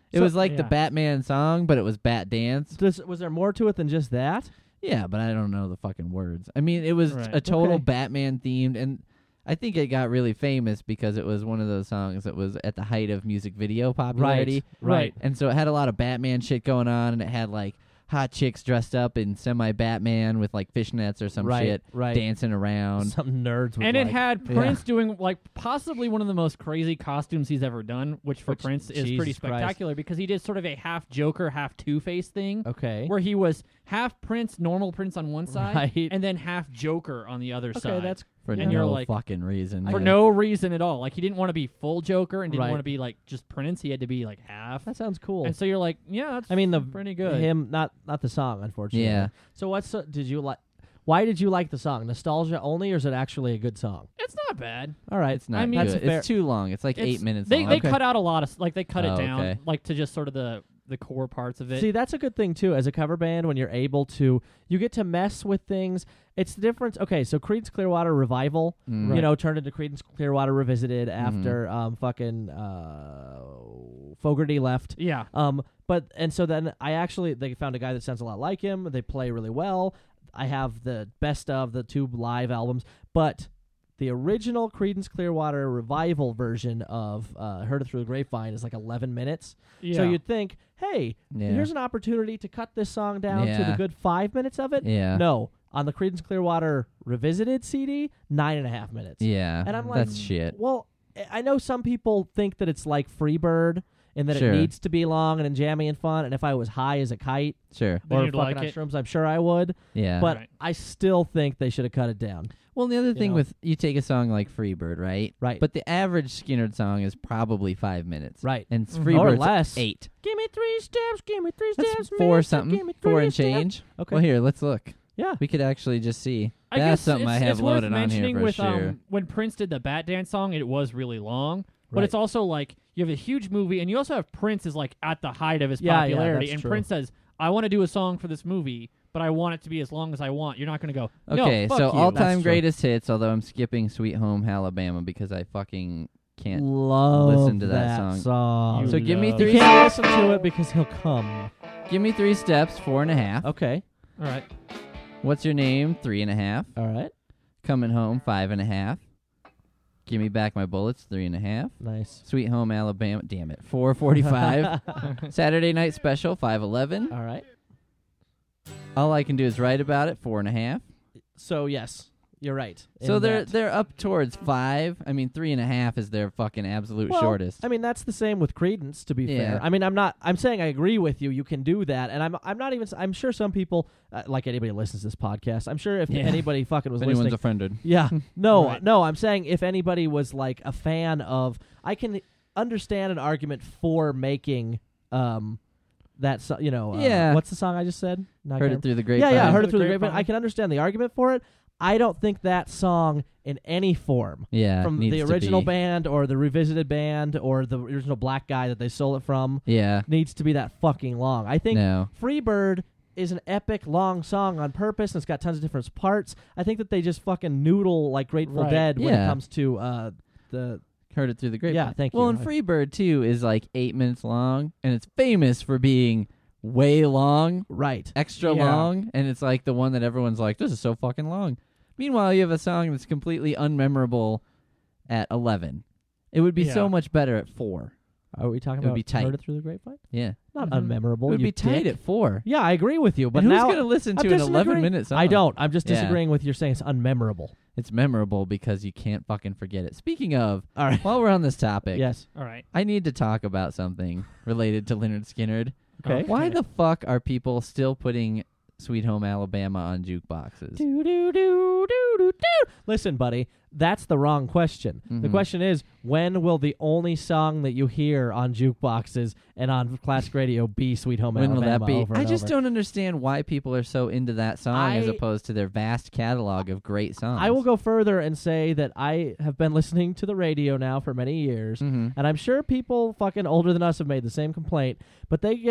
It So- was like the yeah. Batman song, but it was Bat Dance. Was there more to it than just that? Yeah, but I don't know the fucking words. I mean, it was Right. a total Okay. Batman themed, and I think it got really famous because it was one of those songs that was at the height of music video popularity. Right. And so it had a lot of Batman shit going on, and it had like hot chicks dressed up in semi-Batman with like fishnets or some Right, shit right. dancing around. Some nerds would And it like. had Yeah. Prince doing like possibly one of the most crazy costumes he's ever done, which for Which- Prince is Jesus pretty Christ. spectacular because he did sort of a half Joker, half Two-Face thing, Okay. where he was half Prince, normal Prince on one side, Right. and then half Joker on the other Okay, side. that's For And no you're like- fucking reason. for man. no reason at all. Like he didn't want to be full Joker and didn't Right. want to be like just Prince. He had to be like half. that sounds cool. And so you're like, yeah, that's I mean, the pretty good. him, not the song, unfortunately. Yeah. So did you like? Why did you like the song? Nostalgia only, or is it actually a good song? It's not bad. All right, It's not I mean, good. that's fair. It's too long. It's like It's- 8 minutes They long. they Okay. cut out a lot of like they cut Oh, it down okay. like to just sort of the core parts of it. See, that's a good thing too. As a cover band, when you're able to, you get to mess with things. It's the difference. Okay, so Creedence Clearwater Revival, Mm. you know, turned into Creedence Clearwater Revisited after fucking Fogerty left. yeah. But and so then they found a guy that sounds a lot like him. They play really well. I have the best of the two live albums, but the original Creedence Clearwater Revival version of Heard It Through the Grapevine is like 11 minutes. Yeah. So you'd think, hey, Yeah. here's an opportunity to cut this song down to the Yeah. good 5 minutes of it. Yeah. No, on the Creedence Clearwater Revisited CD, 9.5 minutes. Yeah. And I'm like, that's shit. Well, I know some people think that it's like Freebird and that Sure. it needs to be long and jammy and fun. And if I was high as a kite Sure. Then or you'd fucking like on it. shrooms, I'm sure I would. Yeah. But Right. I still think they should have cut it down. well, the other thing know. with you take a song like Freebird, right? Right. But the average Skinner song is probably 5 minutes. Right. And Mhm. Freebird's Or less. 8. Give me 3 steps, give me 3 That's steps. 4 mister, something. give me 4 3 and steps. change. Okay. Well, here, let's look. Yeah. We could actually just see. I That's guess something I it's have worth loaded on here mentioning for with sure. when Prince did the Bat Dance song, it was really long. But Right. it's also like you have a huge movie, and you also have Prince is like at the height of his Yeah, popularity, that's and true. Prince says, "I want to do a song for this movie, but I want it to be as long as I want." You're not going to go, Okay, no, fuck so you. all-time That's true. greatest hits, although I'm skipping Sweet Home Alabama because I fucking can't. Love listen to that song. You So give me love- You 3 can't steps. listen to it because he'll come. Give me 3 steps, 4.5. Okay. All right. What's your name? 3.5. All right. Coming home, 5.5. Give me back my bullets, 3.5. Nice. Sweet Home Alabama, damn it, 4:45. Saturday Night Special, 5:11. All right. All I can do is write about it, 4.5. So yes, you're right. So in they're that. they're up towards 5. I mean, 3.5 is their fucking absolute Well, shortest. I mean, that's the same with Creedence. To be Yeah. fair, I mean, I'm saying I agree with you. You can do that, and I'm not even. I'm sure some people, like anybody who listens to this podcast, I'm sure if Yeah. anybody fucking was if anyone's listening, offended. yeah, no, Right. no. I'm saying if anybody was like a fan of, I can understand an argument for making that Yeah. what's the song I just said? Not Heard gonna- it through the Yeah, grapevine. yeah, heard it The through the grapevine. grapevine. I can understand the argument for it. I don't think that song in any form Yeah, from needs the to original be. band or the revisited band or the original black guy that they stole it from Yeah, needs to be that fucking long. I think no. Freebird is an epic long song on purpose and it's got tons of different parts. I think that they just fucking noodle like Grateful Right. Dead when it Yeah. comes to the Heard it through the grapevine. Yeah, thank Well, you. and Freebird too is like 8 minutes long, and it's famous for being way long, right. extra Yeah. long, and it's like the one that everyone's like, "This is so fucking long." Meanwhile, you have a song that's completely unmemorable at 11. It would be so Yeah. much better at 4. Are we talking It would about be tight. Heard It Through the Grapevine? Yeah, Not Mhm. unmemorable. it would you be tight dick. at 4. Yeah, I agree with you, but and who's now gonna listen I'm to an disagreeing. 11-minute song? I don't. I'm just Yeah. disagreeing with you saying it's unmemorable. It's memorable because you can't fucking forget it. Speaking of, All right. while we're on this topic, Yes. All right. I need to talk about something related to Lynyrd Skynyrd. Okay. Why the fuck are people still putting Sweet Home Alabama on jukeboxes? Do, do, do, do, do, do. Listen, buddy, that's the wrong question. The Mhm. question is, when will the only song that you hear on jukeboxes and on classic radio be Sweet Home When will Alabama that be? over I and just over? don't understand why people are so into that song as I- opposed to their vast catalog of great songs. I will go further and say that I have been listening to the radio now for many years, Mhm. and I'm sure people fucking older than us have made the same complaint, but they get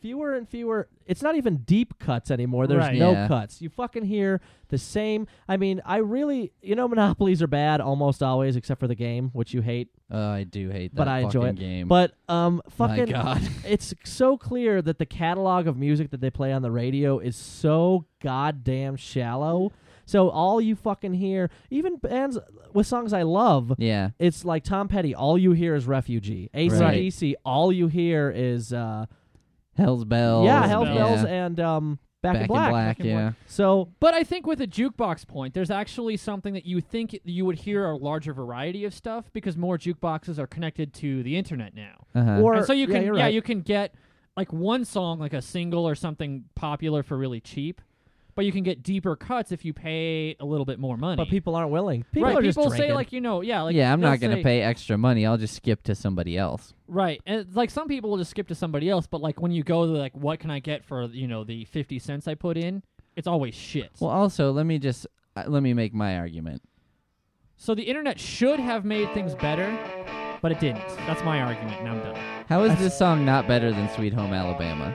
fewer and fewer. It's not even deep cuts anymore. There's Right. no Yeah. cuts. You fucking hear the same. I mean, I really, monopolies are bad almost always, except for the game, which you hate. Oh, I do hate that But I enjoy fucking it. game. But My fucking, God. it's so clear that the catalog of music that they play on the radio is so goddamn shallow. So all you fucking hear, even bands with songs I love, Yeah. it's like Tom Petty. All you hear is Refugee. AC/DC. All you hear is Hell's Bells. Hell's Yeah. Bells and Back in Black. Back in yeah. Black. So But I think with a jukebox point, there's actually something that you think you would hear a larger variety of stuff because more jukeboxes are connected to the internet now. Uh-huh. or And so you can you're right. you can get like one song, like a single or something popular for really cheap, but you can get deeper cuts if you pay a little bit more money. But people aren't willing. People right, are just people say drinking. like like yeah, I'm they'll not going to say- pay extra money. I'll just skip to somebody else. Right, and like some people will just skip to somebody else, but like when you go to like what can I get for the 50 cents I put in, it's always shit. Well, also, let me make my argument. So the internet should have made things better, but it didn't. That's my argument, and I'm done. How is this song not better than Sweet Home Alabama?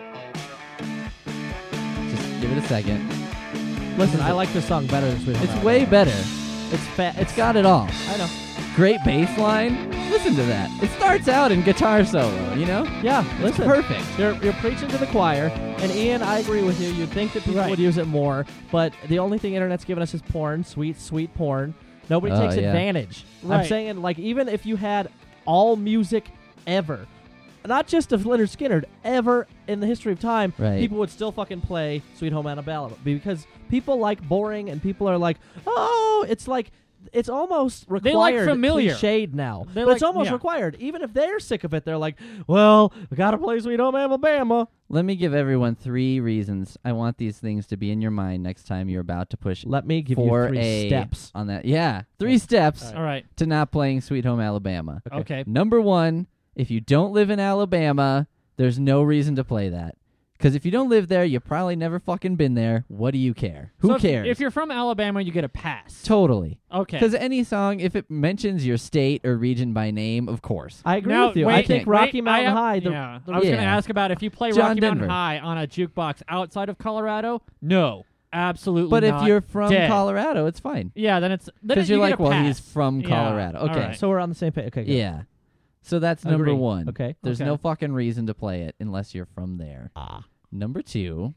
Just give it a second. Listen, I like this song better than Sweet Home It's Alabama. way better. It's fat. It's got it all. I know. Great bass line. Listen to that. It starts out in guitar solo, you know? Yeah, listen. Perfect. You're preaching to the choir, and Ian, I agree with you. You'd think that people Right. would use it more, but the only thing internet's given us is porn, sweet porn. Nobody Oh, takes yeah. advantage. I'm Right. saying, like, even if you had all music ever, not just of Leonard Skinner, ever in the history of time, Right. people would still fucking play Sweet Home Alabama because people like boring, and people are like, oh, it's like. It's almost required. They like familiar. Cliched now, They but it's like- almost yeah. required. Even if they're sick of it, they're like, "Well, we gotta play Sweet Home Alabama." Let me give everyone 3 reasons I want these things to be in your mind next time you're about to push Let me give you 4A 3 steps. on that. Yeah, 3 steps All right. to not playing Sweet Home Alabama. Okay. Number 1, if you don't live in Alabama, there's no reason to play that. Because if you don't live there, you've probably never fucking been there. What do you care? Who So if- cares? If you're from Alabama, you get a pass. Totally. Okay. Because any song, if it mentions your state or region by name, of course. I agree Now, with you. wait, I think wait, Rocky Mountain I have- High. yeah. I was going to Yeah. ask about if you play John Rocky Denver. Mountain High on a jukebox outside of Colorado. No, absolutely But if not. you're from Dead. Colorado, it's fine. Yeah, then it's Because you you're get like, a well, pass. he's from Yeah, Colorado. all Okay. right. So we're on the same page. Okay, good. Yeah. So that's number Agree. 1. Okay. There's Okay. no fucking reason to play it unless you're from there. Number 2,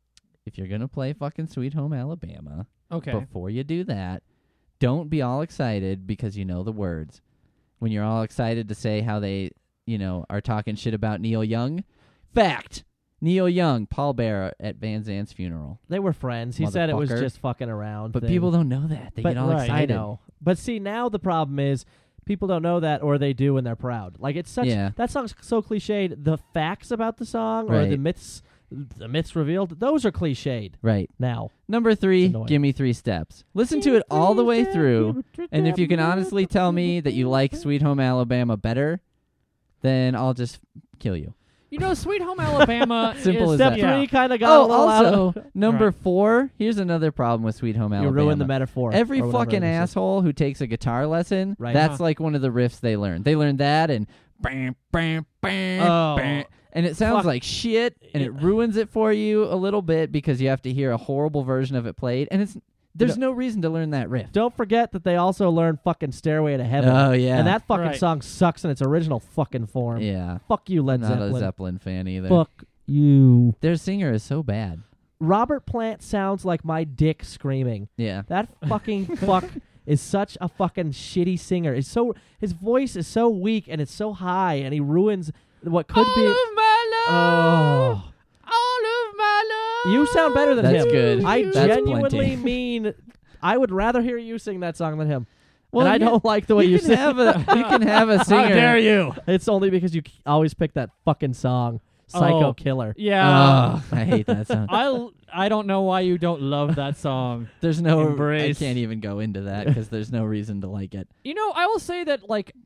if you're going to play fucking Sweet Home Alabama, Okay. before you do that, don't be all excited because you know the words. When you're all excited to say how they, are talking shit about Neil Young. Fact. Neil Young, Paul Bearer at Van Zandt's funeral. They were friends. He said it was Motherfucker. just fucking around. But thing. people don't know that. They But, get all right, I excited. I know. But see, now the problem is people don't know that, or they do and they're proud. Like it's such Yeah. that song's so cliched. The facts about the song or Right. the myths revealed, those are cliched Right. now. Number 3, It's annoying. give me 3 steps. Listen to it all the way through, and if you can honestly tell me that you like Sweet Home Alabama better, then I'll just kill you. Sweet Home Alabama Simple is as Step that. yeah. 3 kind of got Oh, a little also, out. number Right. 4, here's another problem with Sweet Home You Alabama. ruined the metaphor. Every or whatever fucking it is. asshole who takes a guitar lesson, Right. that's Uh-huh. like one of the riffs they learn. They learn that and bam, bam, bam, Oh. bam, and it sounds Fuck. like shit, and it ruins it for you a little bit because you have to hear a horrible version of it played, and there's no reason to learn that riff. Don't forget that they also learned fucking Stairway to Heaven. Oh, yeah. And that fucking Right. song sucks in its original fucking form. Yeah, Fuck you, Led not Zeppelin. a Zeppelin fan either. Fuck you. Their singer is so bad. Robert Plant sounds like my dick screaming. Yeah. That fucking fuck is such a fucking shitty singer. His voice is so weak and it's so high, and he ruins what could be. All of my love. Oh, All of my love. you sound better than That's him. good. I That's genuinely plenty. mean. I would rather hear you sing that song than him. Well, and I you- don't like the way you can sing. have you can have a singer. How dare you? It's only because you always pick that fucking song, Psycho Oh. Killer. Yeah. Oh, I hate that song. I don't know why you don't love that song. There's no. Embrace. I can't even go into that because there's no reason to like it. I will say that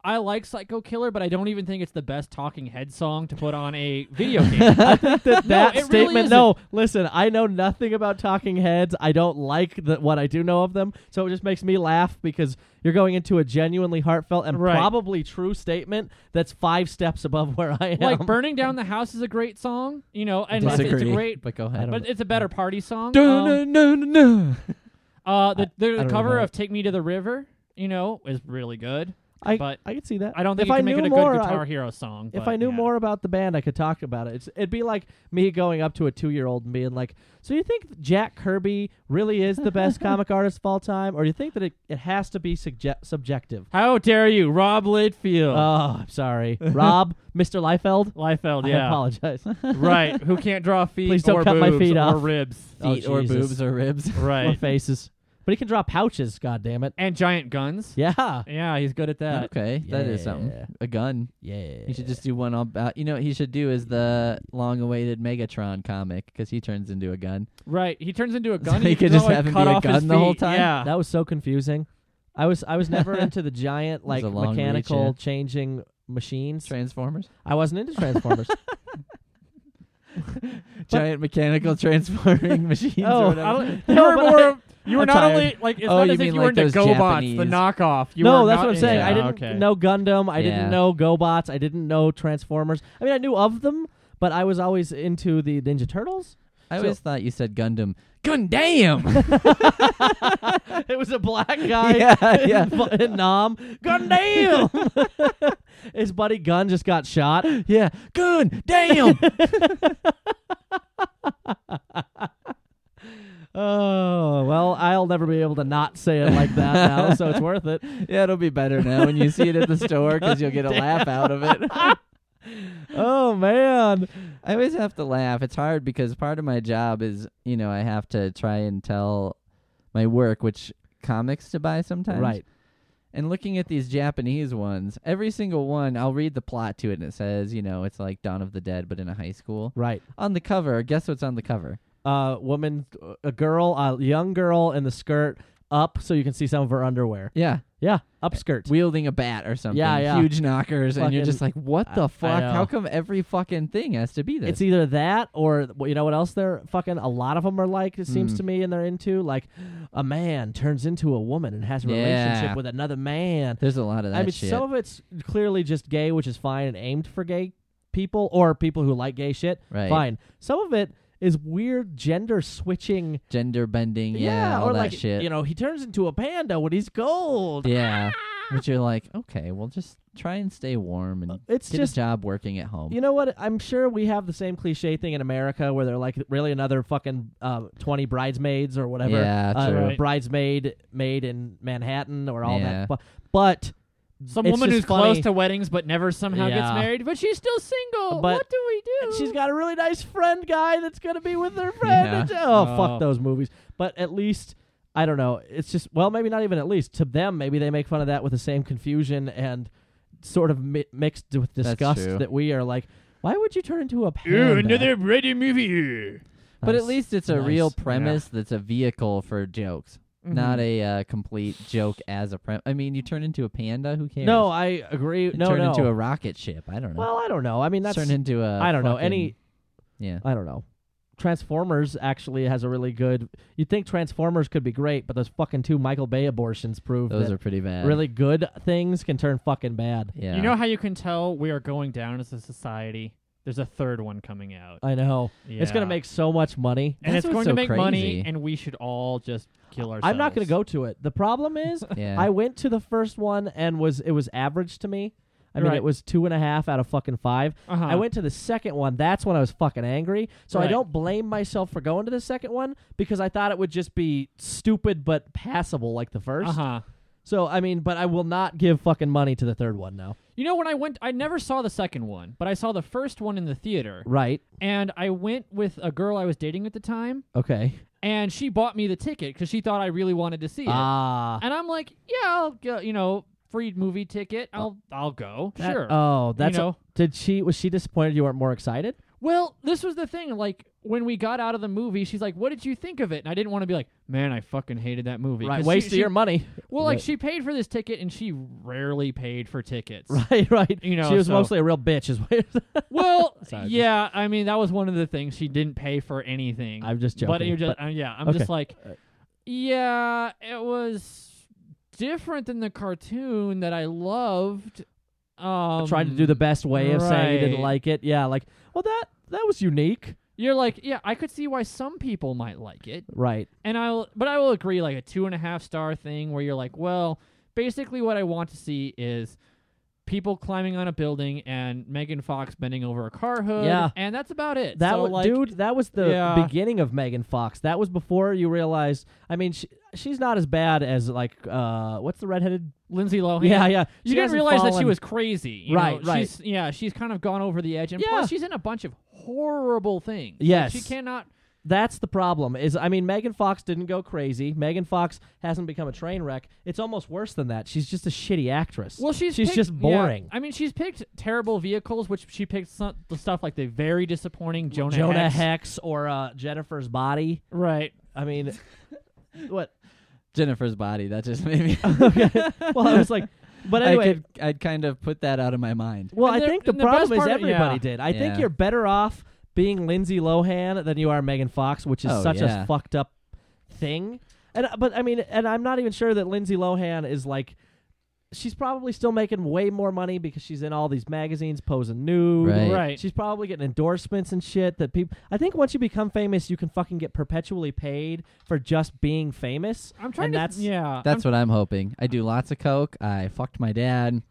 I like Psycho Killer, but I don't even think it's the best Talking Head song to put on a video game. I think that it really statement. isn't. No, listen. I know nothing about Talking Heads. I don't like what I do know of them, so it just makes me laugh because you're going into a genuinely heartfelt and Right. probably true statement that's 5 steps above where I am. Like Burning Down the House is a great song, and it's a Disagree, great, but go I ahead. don't but it's a better party song. No. The don't cover know. of Take Me to the River, is really good. I but could see that. I don't think if you I can make knew it a more, good Guitar Hero song. If but I knew yeah. more about the band, I could talk about it. It'd be like me going up to a 2-year-old and being like, "So you think Jack Kirby really is the best comic artist of all time, or do you think that it has to be subjective?" How dare you, Rob Littfield? Oh, I'm sorry, Rob, Mr. Liefeld. Liefeld, I yeah. apologize. Right, who can't draw feet Please don't or cut my boobs feet or off. ribs. Feet Oh, or Jesus. boobs or ribs. Or Right. faces, but he can draw pouches. God damn it! And giant guns. Yeah, Yeah, he's good at that. Okay, that is something. Yeah. A gun. yeah. He should just do one all about. You know what he should do is the long-awaited Megatron comic because he turns into a gun. Right, he turns into a So gun. he and could can just like have him cut be a off his gun the whole feet. time? Yeah. That was so confusing. I was never into the giant like a long reach, mechanical yeah. changing machines. Transformers. I wasn't into Transformers. Giant mechanical transforming machines. Oh, or whatever. You No, were but more. You were I'm not tired. only like it's Oh, not you as if mean you were like into those GoBots, Japanese- the knockoff. You No, were that's not what I'm saying. into- I didn't okay. know Gundam. I Yeah. didn't know GoBots. I didn't know Transformers. I mean, I knew of them, but I was always into the Ninja Turtles. I So- always thought you said Gundam. Gundam. It was a black guy Yeah. in Nam. Gundam! His buddy Gun just got shot. Yeah. Gundam. Oh, well, I'll never be able to not say it like that now, so it's worth it. Yeah, it'll be better now when you see it at the store because you'll get a laugh out of it. Oh, man. I always have to laugh. It's hard because part of my job is, I have to try and tell my work which comics to buy sometimes. Right. And looking at these Japanese ones, every single one, I'll read the plot to it and it says, it's like Dawn of the Dead but in a high school. Right. On the cover, guess what's on the cover? Woman, a young girl in the skirt up so you can see some of her underwear. Yeah. Yeah, upskirt. Wielding a bat or something. Yeah. Huge knockers. And you're Fucking- just like, what the I fuck? know. How come every fucking thing has to be this? It's either that or you know what else they're fucking a lot of them are like, it seems to me, and they're into like a man turns into a woman and has a relationship Yeah. with another man. There's a lot of that I mean, shit. some of it's clearly just gay, which is fine and aimed for gay people or people who like gay shit. Right. Fine. Some of it is weird gender switching. Gender bending, yeah, all or that like shit. he turns into a panda when he's cold. Yeah. But you're like, okay, well, just try and stay warm and It's get just a job working at home. You know what? I'm sure we have the same cliche thing in America where they're like really another fucking 20 bridesmaids or whatever. Yeah, true. Right. Bridesmaid made in Manhattan or all Yeah. that. But Some It's woman just who's close funny. to weddings but never somehow gets Yeah. married, but she's still single. But- what do we do? she's got a really nice friend guy that's going to be with her friend. Yeah. It's- Oh, Oh. fuck those movies. But at least, I don't know. It's just, well, maybe not even at least. To them, maybe they make fun of that with the same confusion and sort of mixed with That's disgust true. that we are like, why would you turn into a panda? Brady movie here. But at Nice. least it's a Nice. real premise that's a vehicle for jokes, not a complete joke as a premise. I mean, you turn into a panda, who cares? No, I agree. You No, turn no. into a rocket ship. I don't know. Well, I don't know. I mean, that's turn into a. I don't know. fucking- Any Yeah. I don't know. Transformers actually has a really good. You'd think Transformers could be great, but those fucking 2 Michael Bay abortions prove Those that are pretty bad. really good things can turn fucking bad. Yeah. You know how you can tell we are going down as a society? There's a third one coming out. I know. It's Yeah. gonna make so much money. and That's it's what's going to so make money, crazy. and we should all just kill ourselves. I'm not gonna go to it. The problem is, Yeah. I went to the first one and it was average to me. I mean, Right. it was 2.5 out of fucking 5. Uh-huh. I went to the second one. That's when I was fucking angry. So I Right. don't blame myself for going to the second one because I thought it would just be stupid but passable like the first. Uh-huh. So I mean, but I will not give fucking money to the third one now. You know, when I went, I never saw the second one, but I saw the first one in the theater. Right. And I went with a girl I was dating at the time, Okay. and she bought me the ticket because she thought I really wanted to see it. Ah. And I'm like, yeah, I'll go, free movie ticket. I'll go. That- Sure. Oh, that's. You know? Was she disappointed you weren't more excited? Well, this was the thing. Like, when we got out of the movie, she's like, what did you think of it? And I didn't want to be like, man, I fucking hated that movie. Right, 'Cause waste of your money. Well, like, Right. she paid for this ticket, and she rarely paid for tickets. Right. You know, she was so- mostly a real bitch. Is what Well, Sorry, yeah, I mean, that was one of the things. She didn't pay for anything. I'm just joking. But you're just, but- yeah, I'm okay. just like, yeah, it was different than the cartoon that I loved. Trying to do the best way of saying you didn't right. like it. Yeah, like, well, that was unique. You're like, yeah, I could see why some people might like it, Right. and I will agree, like a 2.5-star thing where you're like, well, basically what I want to see is people climbing on a building and Megan Fox bending over a car hood, Yeah. and that's about it. That so, was, like, dude, that was the yeah. beginning of Megan Fox. That was before you realized. I mean, she's not as bad as like what's the redheaded? Lindsay Lohan. Yeah. You She didn't hasn't realize that she fallen- was crazy. You Right, know? right. She's kind of gone over the edge, and Yeah. plus she's in a bunch of horrible things. Like, Yes. she cannot. That's the problem. Is I mean, Megan Fox didn't go crazy. Megan Fox hasn't become a train wreck. It's almost worse than that. She's just a shitty actress. Well, she's just picked- boring. Yeah, I mean, she's picked terrible vehicles, which she picked the stuff like the very disappointing Jonah Hex. Hex or Jennifer's Body. Right. I mean, what? Jennifer's Body. That just made me. Okay. Well, I was like, but anyway. I'd kind of put that out of my mind. Well, And I the- think the and the best problem is part- everybody yeah. did. I think Yeah. you're better off being Lindsay Lohan than you are Megan Fox, which is Oh, such yeah. a fucked up thing. But I mean, and I'm not even sure that Lindsay Lohan is like. She's probably still making way more money because she's in all these magazines posing nude. Right. Right. She's probably getting endorsements and shit that people. I think once you become famous, you can fucking get perpetually paid for just being famous. I'm trying and to. that's Yeah. That's what I'm hoping. I do lots of coke. I fucked my dad.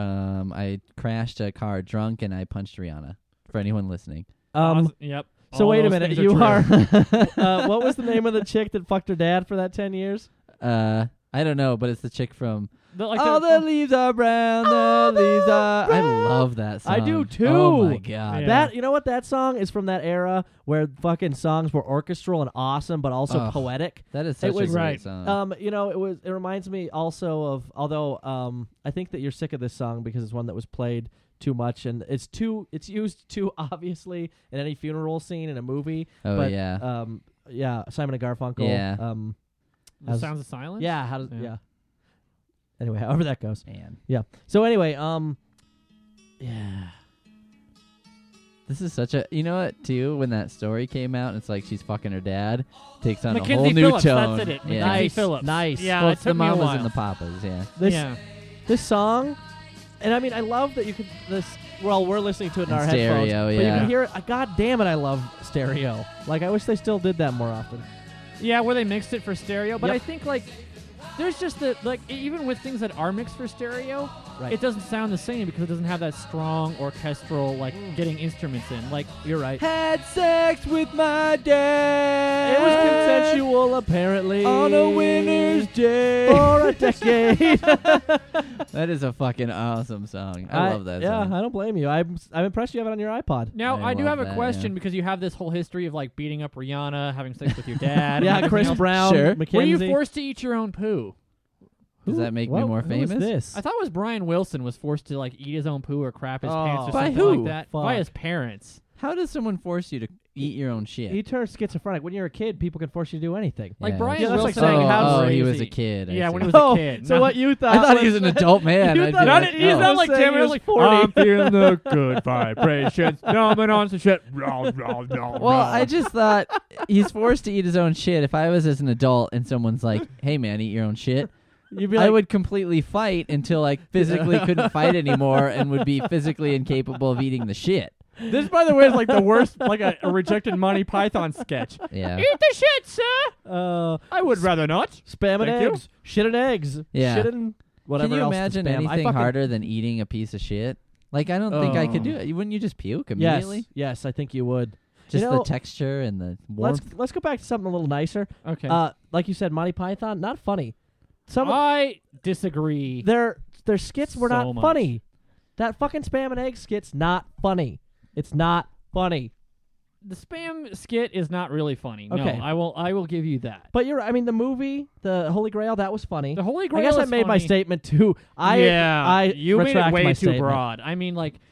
I crashed a car drunk, and I punched Rihanna. For anyone listening, Yep. So All wait a those minute, things you true. are. What was the name of the chick that fucked her dad for that 10 years? I don't know, but it's the chick from Like All the- the leaves are brown. The leaves are. I love that song. I do too. Oh my god. Yeah. That you know what that song is from that era where fucking songs were orchestral and awesome, but also Ugh. poetic. That is such was- a great Right. song. You know, it reminds me also of although I think that you're sick of this song because it's one that was played too much and it's used too obviously in any funeral scene in a movie. Oh, but, yeah. yeah, Simon and Garfunkel. Yeah. The How's- Sounds of Silence. Yeah, how does Yeah. yeah. Anyway, however that goes. Man, Yeah. So anyway, yeah. this is such a. You know what? Too when that story came out, and it's like she's fucking her dad. Takes on Mackenzie a whole new Phillips, tone. that's it. Yeah. Mackenzie Nice, Phillips. nice. Yeah, Well, it it's the took me a mamas while. and the papas. Yeah. This Yeah. this song, and I mean, I love that you could this. Well, we're listening to it in In our stereo, headphones, but you yeah. can hear it. God damn it, I love stereo. Like I wish they still did that more often. Yeah, where they mixed it for stereo. But Yep. I think like there's just the like even with things that are mixed for stereo, Right. it doesn't sound the same because it doesn't have that strong orchestral like getting instruments in. Like You're right. Had sex with my dad. It was consensual, apparently. on a winter's day. for a decade. That is a fucking awesome song. I love that Yeah, song. I don't blame you. I'm impressed you have it on your iPod. now, I I do love have a that, question yeah. because you have this whole history of like beating up Rihanna, having sex with your dad. and Yeah, everything Chris else. Brown, Sure. Mackenzie. Were you forced to eat your own poo? Does that make me more Who is famous? this? I thought it was Brian Wilson was forced to like eat his own poo or crap his pants or By something who? like that. By Fuck. his parents. How does someone force you to eat your own shit? He turned schizophrenic. When you're a kid, people can force you to do anything. Like Yeah, Brian Yeah, that's like Wilson. saying how he was a crazy. kid. I Yeah, see. when he was Oh, a kid. so Not- what you thought? I thought was he was an adult man. You I'd be thought- Not, like, he's no. not like saying Tim. he He's was like, 40. I'm feeling the good vibrations. Numbing on some shit. Well, I just thought he's forced to eat his own shit. If I was as an adult and someone's like, "Hey, man, eat your own shit," You'd be I like, would completely fight until I physically couldn't fight anymore and would be physically incapable of eating the shit. This, by the way, is like the worst, like a rejected Monty Python sketch. Yeah. Eat the shit, sir. I would rather not. spam and Thank you. eggs, shit and eggs, Yeah. shit and whatever Can you else to imagine spam. I anything fucking- harder than eating a piece of shit? Like, I don't think I could do it. Wouldn't you just puke Yes, immediately? yes, I think you would. Just You know, the texture and the warmth. Let's go back to something a little nicer. Okay. Like you said, Monty Python, not funny. Some I disagree. their skits were So not much. funny. That fucking spam and egg skit's not funny. It's not funny. The spam skit is not really funny. Okay. No, I will give you that. But I mean, the movie, the Holy Grail, that was funny. The Holy Grail I guess I is made my funny. statement too. Yeah, I you made it retract way my too statement. broad. I mean, like,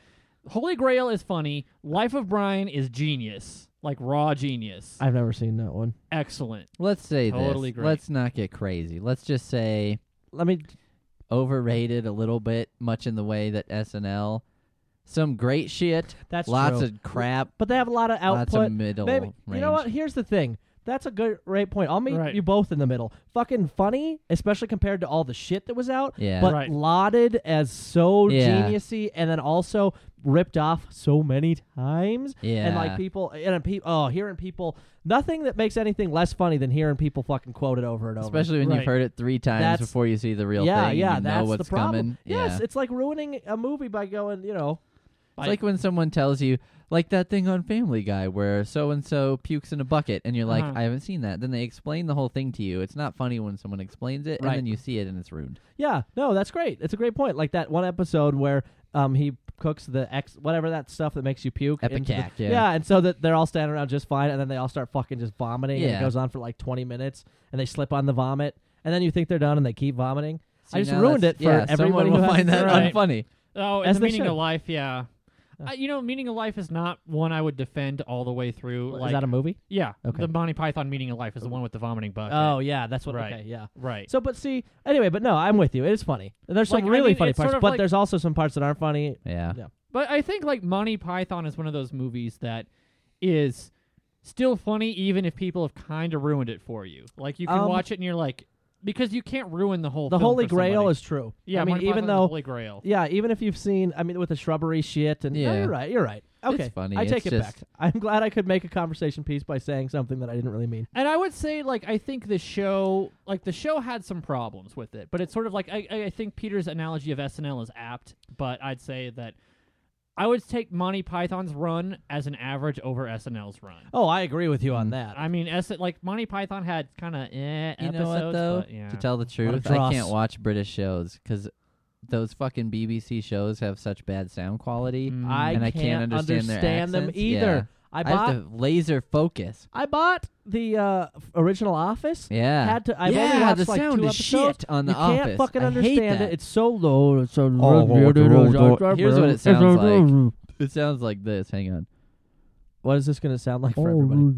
Holy Grail is funny. Life of Brian is genius, like raw genius. I've never seen that one. Excellent. Let's say Totally this. great. Let's not get crazy. Let's just say Let me. overrated a little bit, much in the way that SNL. Some great shit, That's lots true. of crap, But they have a lot of output. lots of middle Maybe, range. you know what? Here's the thing. That's a great point. I'll meet Right. you both in the middle. Fucking funny, especially compared to all the shit that was out. Yeah. But Right. lauded as so Yeah. geniusy, and then also ripped off so many times. Yeah. And like people, hearing people, nothing that makes anything less funny than hearing people fucking quote it over and over. Especially when Right. you've heard it 3 times That's- before you see the real yeah, thing. yeah, you know that's what's the problem. coming. Yes, Yeah. it's like ruining a movie by going, It's like when someone tells you, like that thing on Family Guy where so-and-so pukes in a bucket, and you're like, Uh-huh. I haven't seen that. Then they explain the whole thing to you. It's not funny when someone explains it, Right. and then you see it, and it's ruined. yeah, no, that's great. It's a great point. Like that one episode where he cooks the whatever that stuff that makes you puke. into Epicac, the, yeah. and so that they're all standing around just fine, and then they all start fucking just vomiting, and it Yeah. goes on for like 20 minutes, and they slip on the vomit, and then you think they're done, and they keep vomiting. See, I just now ruined it that's- for yeah, everybody someone who will hasn't find that seen it. unfunny. Oh, As it's they Meaning should. of Life, yeah. Meaning of Life is not one I would defend all the way through. Is that a movie? Yeah. Okay. The Monty Python Meaning of Life is the one with the vomiting bucket. Oh yeah, that's what. Right. Okay, yeah. Right. So, but see, anyway, but no, I'm with you. It is funny. There's some Like, I really mean, funny it's parts, sort of but like- there's also some parts that aren't funny. Yeah. Yeah. But I think like Monty Python is one of those movies that is still funny even if people have kind of ruined it for you. Like you can watch it and you're like, because you can't ruin the whole The film Holy for Grail somebody. is true. Yeah, I mean, Monty even Python and the though, Holy Grail. yeah, even if you've seen, I mean, with the shrubbery shit, and Yeah. you're right. You're right. Okay, It's funny. I take It's it just- back. I'm glad I could make a conversation piece by saying something that I didn't really mean. And I would say, like, I think the show had some problems with it, but it's sort of like I think Peter's analogy of SNL is apt, but I'd say that I would take Monty Python's run as an average over SNL's run. Oh, I agree with you on that. I mean, like Monty Python had kind of You episodes, know what, though? but yeah. To tell the What a truth, I dross. can't watch British shows because those fucking BBC shows have such bad sound quality. Mm. And I can't understand their them accents. either. Yeah. I I bought have to laser focus. I bought the original Office. Yeah. Had to. I've yeah, only watched the like sound 2 is episodes. shit on the You Office. can't fucking I understand hate that. it. It's so low. It's so Here's what it sounds like. It sounds like this. Hang on. What is this going to sound like for Oh, everybody?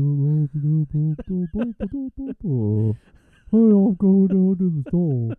Hey, I'm going down to the store.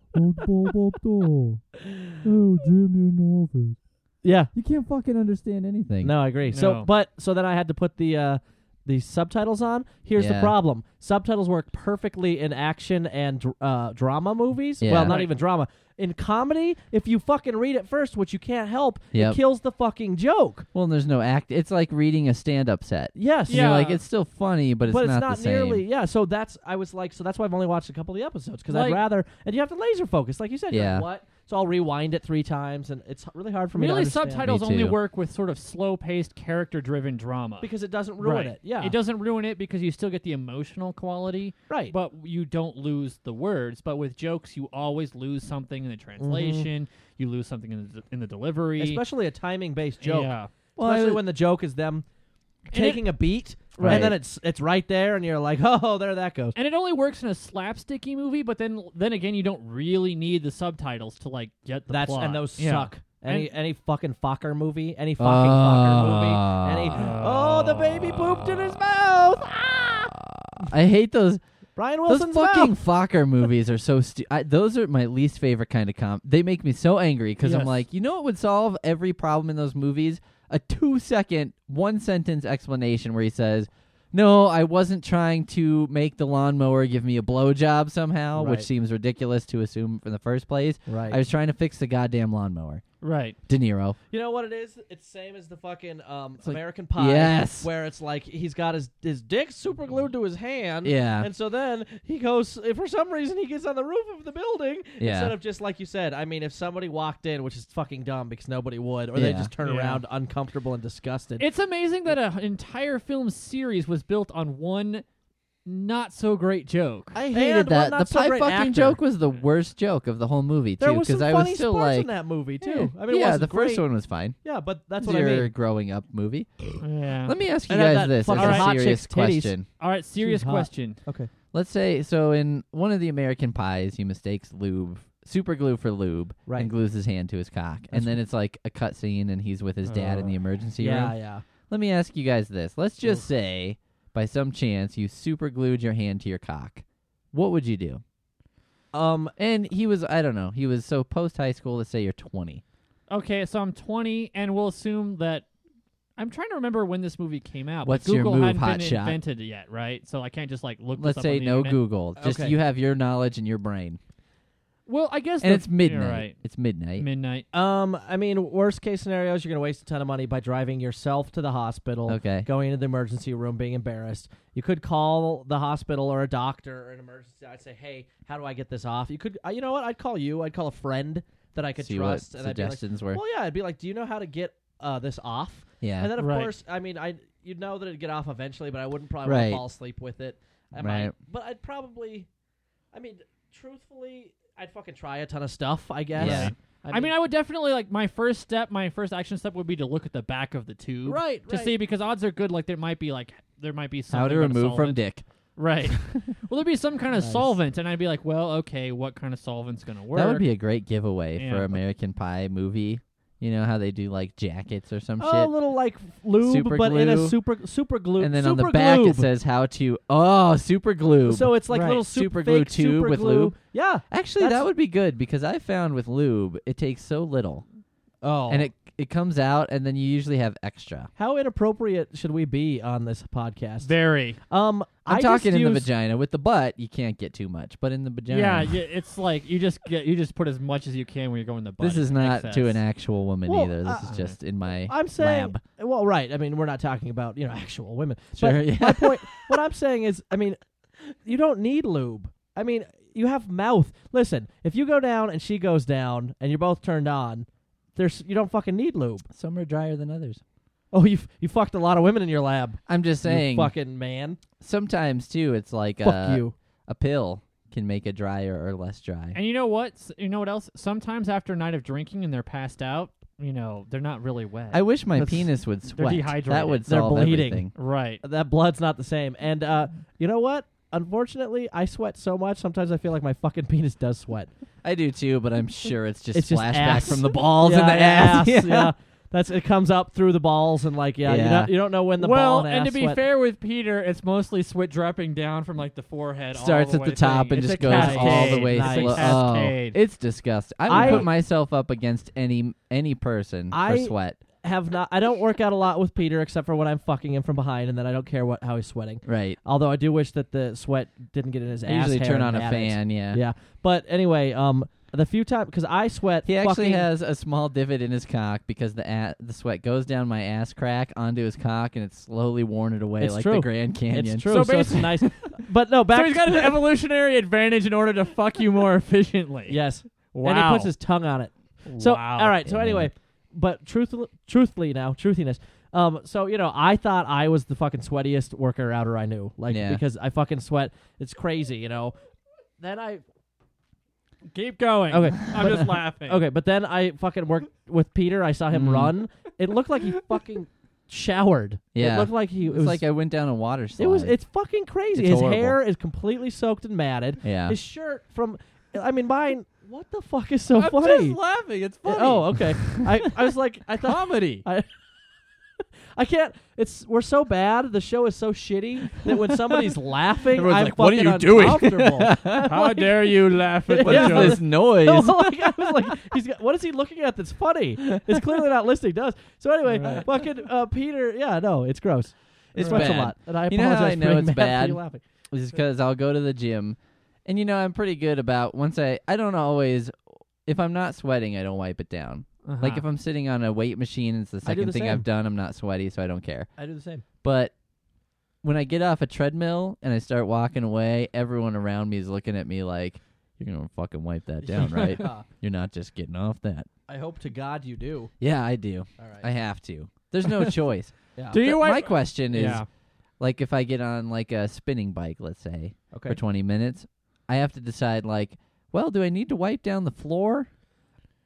Oh, Jimmy in the office. Yeah. You can't fucking understand anything. No, I agree. No. So then I had to put the subtitles on. Here's the Yeah. problem: subtitles work perfectly in action and drama movies. Yeah. Well, not Right. even drama. In comedy, if you fucking read it first, which you can't help, Yep. it kills the fucking joke. Well, there's no act. It's like reading a stand-up set. Yes. And you're Yeah. like, it's still funny, but it's but not it's not the same. nearly. Yeah. So that's that's why I've only watched a couple of the episodes because I'd Like- rather. And you have to laser focus, like you said. You're Yeah. like, what? So I'll rewind it 3 times, and it's really hard for me to Really, understand. subtitles Me only too. work with sort of slow-paced, character-driven drama. because it doesn't ruin Right. it. Yeah. It doesn't ruin it because you still get the emotional quality, Right. but you don't lose the words. But with jokes, you always lose something in the translation. You lose something in the delivery. Especially a timing-based joke. Yeah. Especially when the joke is them taking a beat, Right. and then it's right there, and you're like, oh, there that goes. And it only works in a slapsticky movie, but then again, you don't really need the subtitles to like get the plot. And those Yeah. suck. Any fucking Fokker movie, any fucking Fokker movie, the baby pooped in his mouth. I hate those. Brian Those Wilson's fucking mouth. Fokker movies are so those are my least favorite kind of They make me so angry because I'm Yes. like, you know what would solve every problem in those movies? A 2-second, 1-sentence explanation where he says, "No, I wasn't trying to make the lawnmower give me a blowjob somehow," which Right. seems ridiculous to assume in the first place. Right. I was trying to fix the goddamn lawnmower. Right. De Niro. You know what it is? It's same as the fucking like- American Pie. Yes. Where it's like he's got his dick super glued to his hand. Yeah. And so then he goes, for some reason, he gets on the roof of the building Yeah. instead of just like you said. I mean, if somebody walked in, which is fucking dumb because nobody would, or they Yeah. just turn Yeah. around uncomfortable and disgusted. It's amazing that an entire film series was built on one not so great joke. I And hated one that. not The so pie great fucking actor. joke was the worst joke of the whole movie, there too, was some because I funny was still parts like, in that movie too. eh. I mean, it yeah, wasn't the first great. one was fine. Yeah, but that's It's what I your mean. growing up movie. Yeah. Let me ask you And then guys that this as fucking a hot serious chick's titties. question. All right, serious She's hot. question. Okay. Let's say, so in one of the American Pies, he mistakes lube super glue for lube Right. and glues his hand to his cock. And then it's like a cut scene and he's with his dad in the emergency room. Yeah. Let me ask you guys this. Let's just say, by some chance, you super glued your hand to your cock. What would you do? And he was, I don't know, he was so post-high school, let's say you're 20. Okay, so I'm 20, and we'll assume that I'm trying to remember when this movie came out. What's but your Google move, hadn't been hotshot? invented yet, right? So I can't just like look. Let's this up say on the no internet. Google. Just Okay. you have your knowledge in your brain. Well, I guess And it's midnight. You're right. It's midnight. Midnight. I mean, worst case scenarios, you're going to waste a ton of money by driving yourself to the hospital, Okay. going into the emergency room, being embarrassed. You could call the hospital or a doctor or an emergency. I'd say, hey, how do I get this off? You could, you know what? I'd call you. I'd call a friend that I could See trust. what And I'd be like, suggestions were. well, yeah, I'd be like, do you know how to get this off? Yeah. And then, of Right. course, I mean, you'd know that it'd get off eventually, but I wouldn't probably Right. want to fall asleep with it. Right. But I'd probably, I mean, truthfully, I'd fucking try a ton of stuff, I guess. Yeah. I mean, I would definitely like my first action step would be to look at the back of the tube, Right, to right. see, because odds are good like there might be something How to about a remove from solvent. dick. Right. Well, there'd be some kind of Nice. solvent, and I'd be like, well, okay, what kind of solvent's gonna work? That would be a great giveaway for Yeah. American Pie movie. You know how they do like jackets or some a shit? little like lube, Super but in a glue. super glue. And then super on the back glue. it says how to super glue. So it's like Right. little Super super glue fake tube super with glue. lube? Yeah. Actually, That's- that would be good because I found with lube it takes so little, Oh. and it comes out, and then you usually have extra. How inappropriate should we be on this podcast? very. I'm I talking just in the use- vagina. With the butt, you can't get too much, but in the vagina, Yeah, it's like you just put as much as you can when you're going to the butt. this is not Excess. to an actual woman Well, either. This is just in my I'm saying, lab. well, right. I mean, we're not talking about actual women. Sure, But yeah. my point. What I'm saying is, I mean, you don't need lube. I mean, you have mouth. Listen, if you go down and she goes down and you're both turned on, you don't fucking need lube. Some are drier than others. Oh, you fucked a lot of women in your lab. I'm just You saying. fucking man. Sometimes too, it's like Fuck you. a pill can make it drier or less dry. And you know what? You know what else? Sometimes after a night of drinking and they're passed out, they're not really wet. I wish my That's- penis would sweat. dehydrated. That would They're solve bleeding. everything. right. That blood's not the same. And you know what? Unfortunately, I sweat so much. Sometimes I feel like my fucking penis does sweat. I do too, but I'm sure it's just It's just flashback ass. from the balls yeah, and the ass. Yeah. It comes up through the balls and Yeah. you don't know when the well, ball and and to ass be sweat. fair with Peter, it's mostly sweat dropping down from like the forehead. Starts all at the the top thing. and It's just a goes all the cascade. way Nice. It's slow. a cascade. It's disgusting. I would I- put myself up against any person for I- sweat. I don't work out a lot with Peter except for when I'm fucking him from behind, and then I don't care how he's sweating. Right. Although I do wish that the sweat didn't get in his I ass usually hair turn and on a mat it. fan. Yeah. Yeah. But anyway, the few times because I sweat. He actually fucking, has a small divot in his cock because the sweat goes down my ass crack onto his cock and it's slowly worn it away It's like true. the Grand Canyon. It's true. So So, it's basically- nice. But no, back. So he's got an evolutionary advantage in order to fuck you more efficiently. Yes. Wow. And he puts his tongue on it. So Wow. all right. So Yeah. anyway, but truthfully now, truthiness. So I thought I was the fucking sweatiest worker outer I knew, Yeah. because I fucking sweat. It's crazy, Then I Keep going. Okay, I'm just laughing. okay, but then I fucking worked with Peter. I saw him run. It looked like he fucking showered. Yeah. It looked like he. It was like I went down a water slide. It's fucking crazy. It's His horrible. hair is completely soaked and matted. Yeah. His shirt mine. What the fuck is so I'm funny? just laughing. It's funny. Oh, okay. I was like, I thought Comedy. I can't. We're so bad. The show is so shitty that when somebody's laughing, Everyone's I'm like, "What are fucking you doing?" uncomfortable. How dare you laugh at What the is joke? this noise? No, I was like, what is he looking at that's funny? It's clearly not listening to us. So anyway, Right. fucking Peter. Yeah, no, it's gross. It's sweats bad. a lot, and I You know how apologize I for know being it's mad bad? for you laughing. Is because I'll go to the gym, and I'm pretty good about once I don't always. If I'm not sweating, I don't wipe it down. Uh-huh. Like if I'm sitting on a weight machine, and it's the second the thing same. I've done. I'm not sweaty, so I don't care. I do the same. But when I get off a treadmill and I start walking away, everyone around me is looking at me like, "You're gonna fucking wipe that down, right? You're not just getting off that." I hope to God you do. Yeah, I do. All right. I have to. There's no choice. yeah. Do you My wipe? question is, Yeah. like, if I get on like a spinning bike, let's say, Okay. for 20 minutes, I have to decide like, well, do I need to wipe down the floor?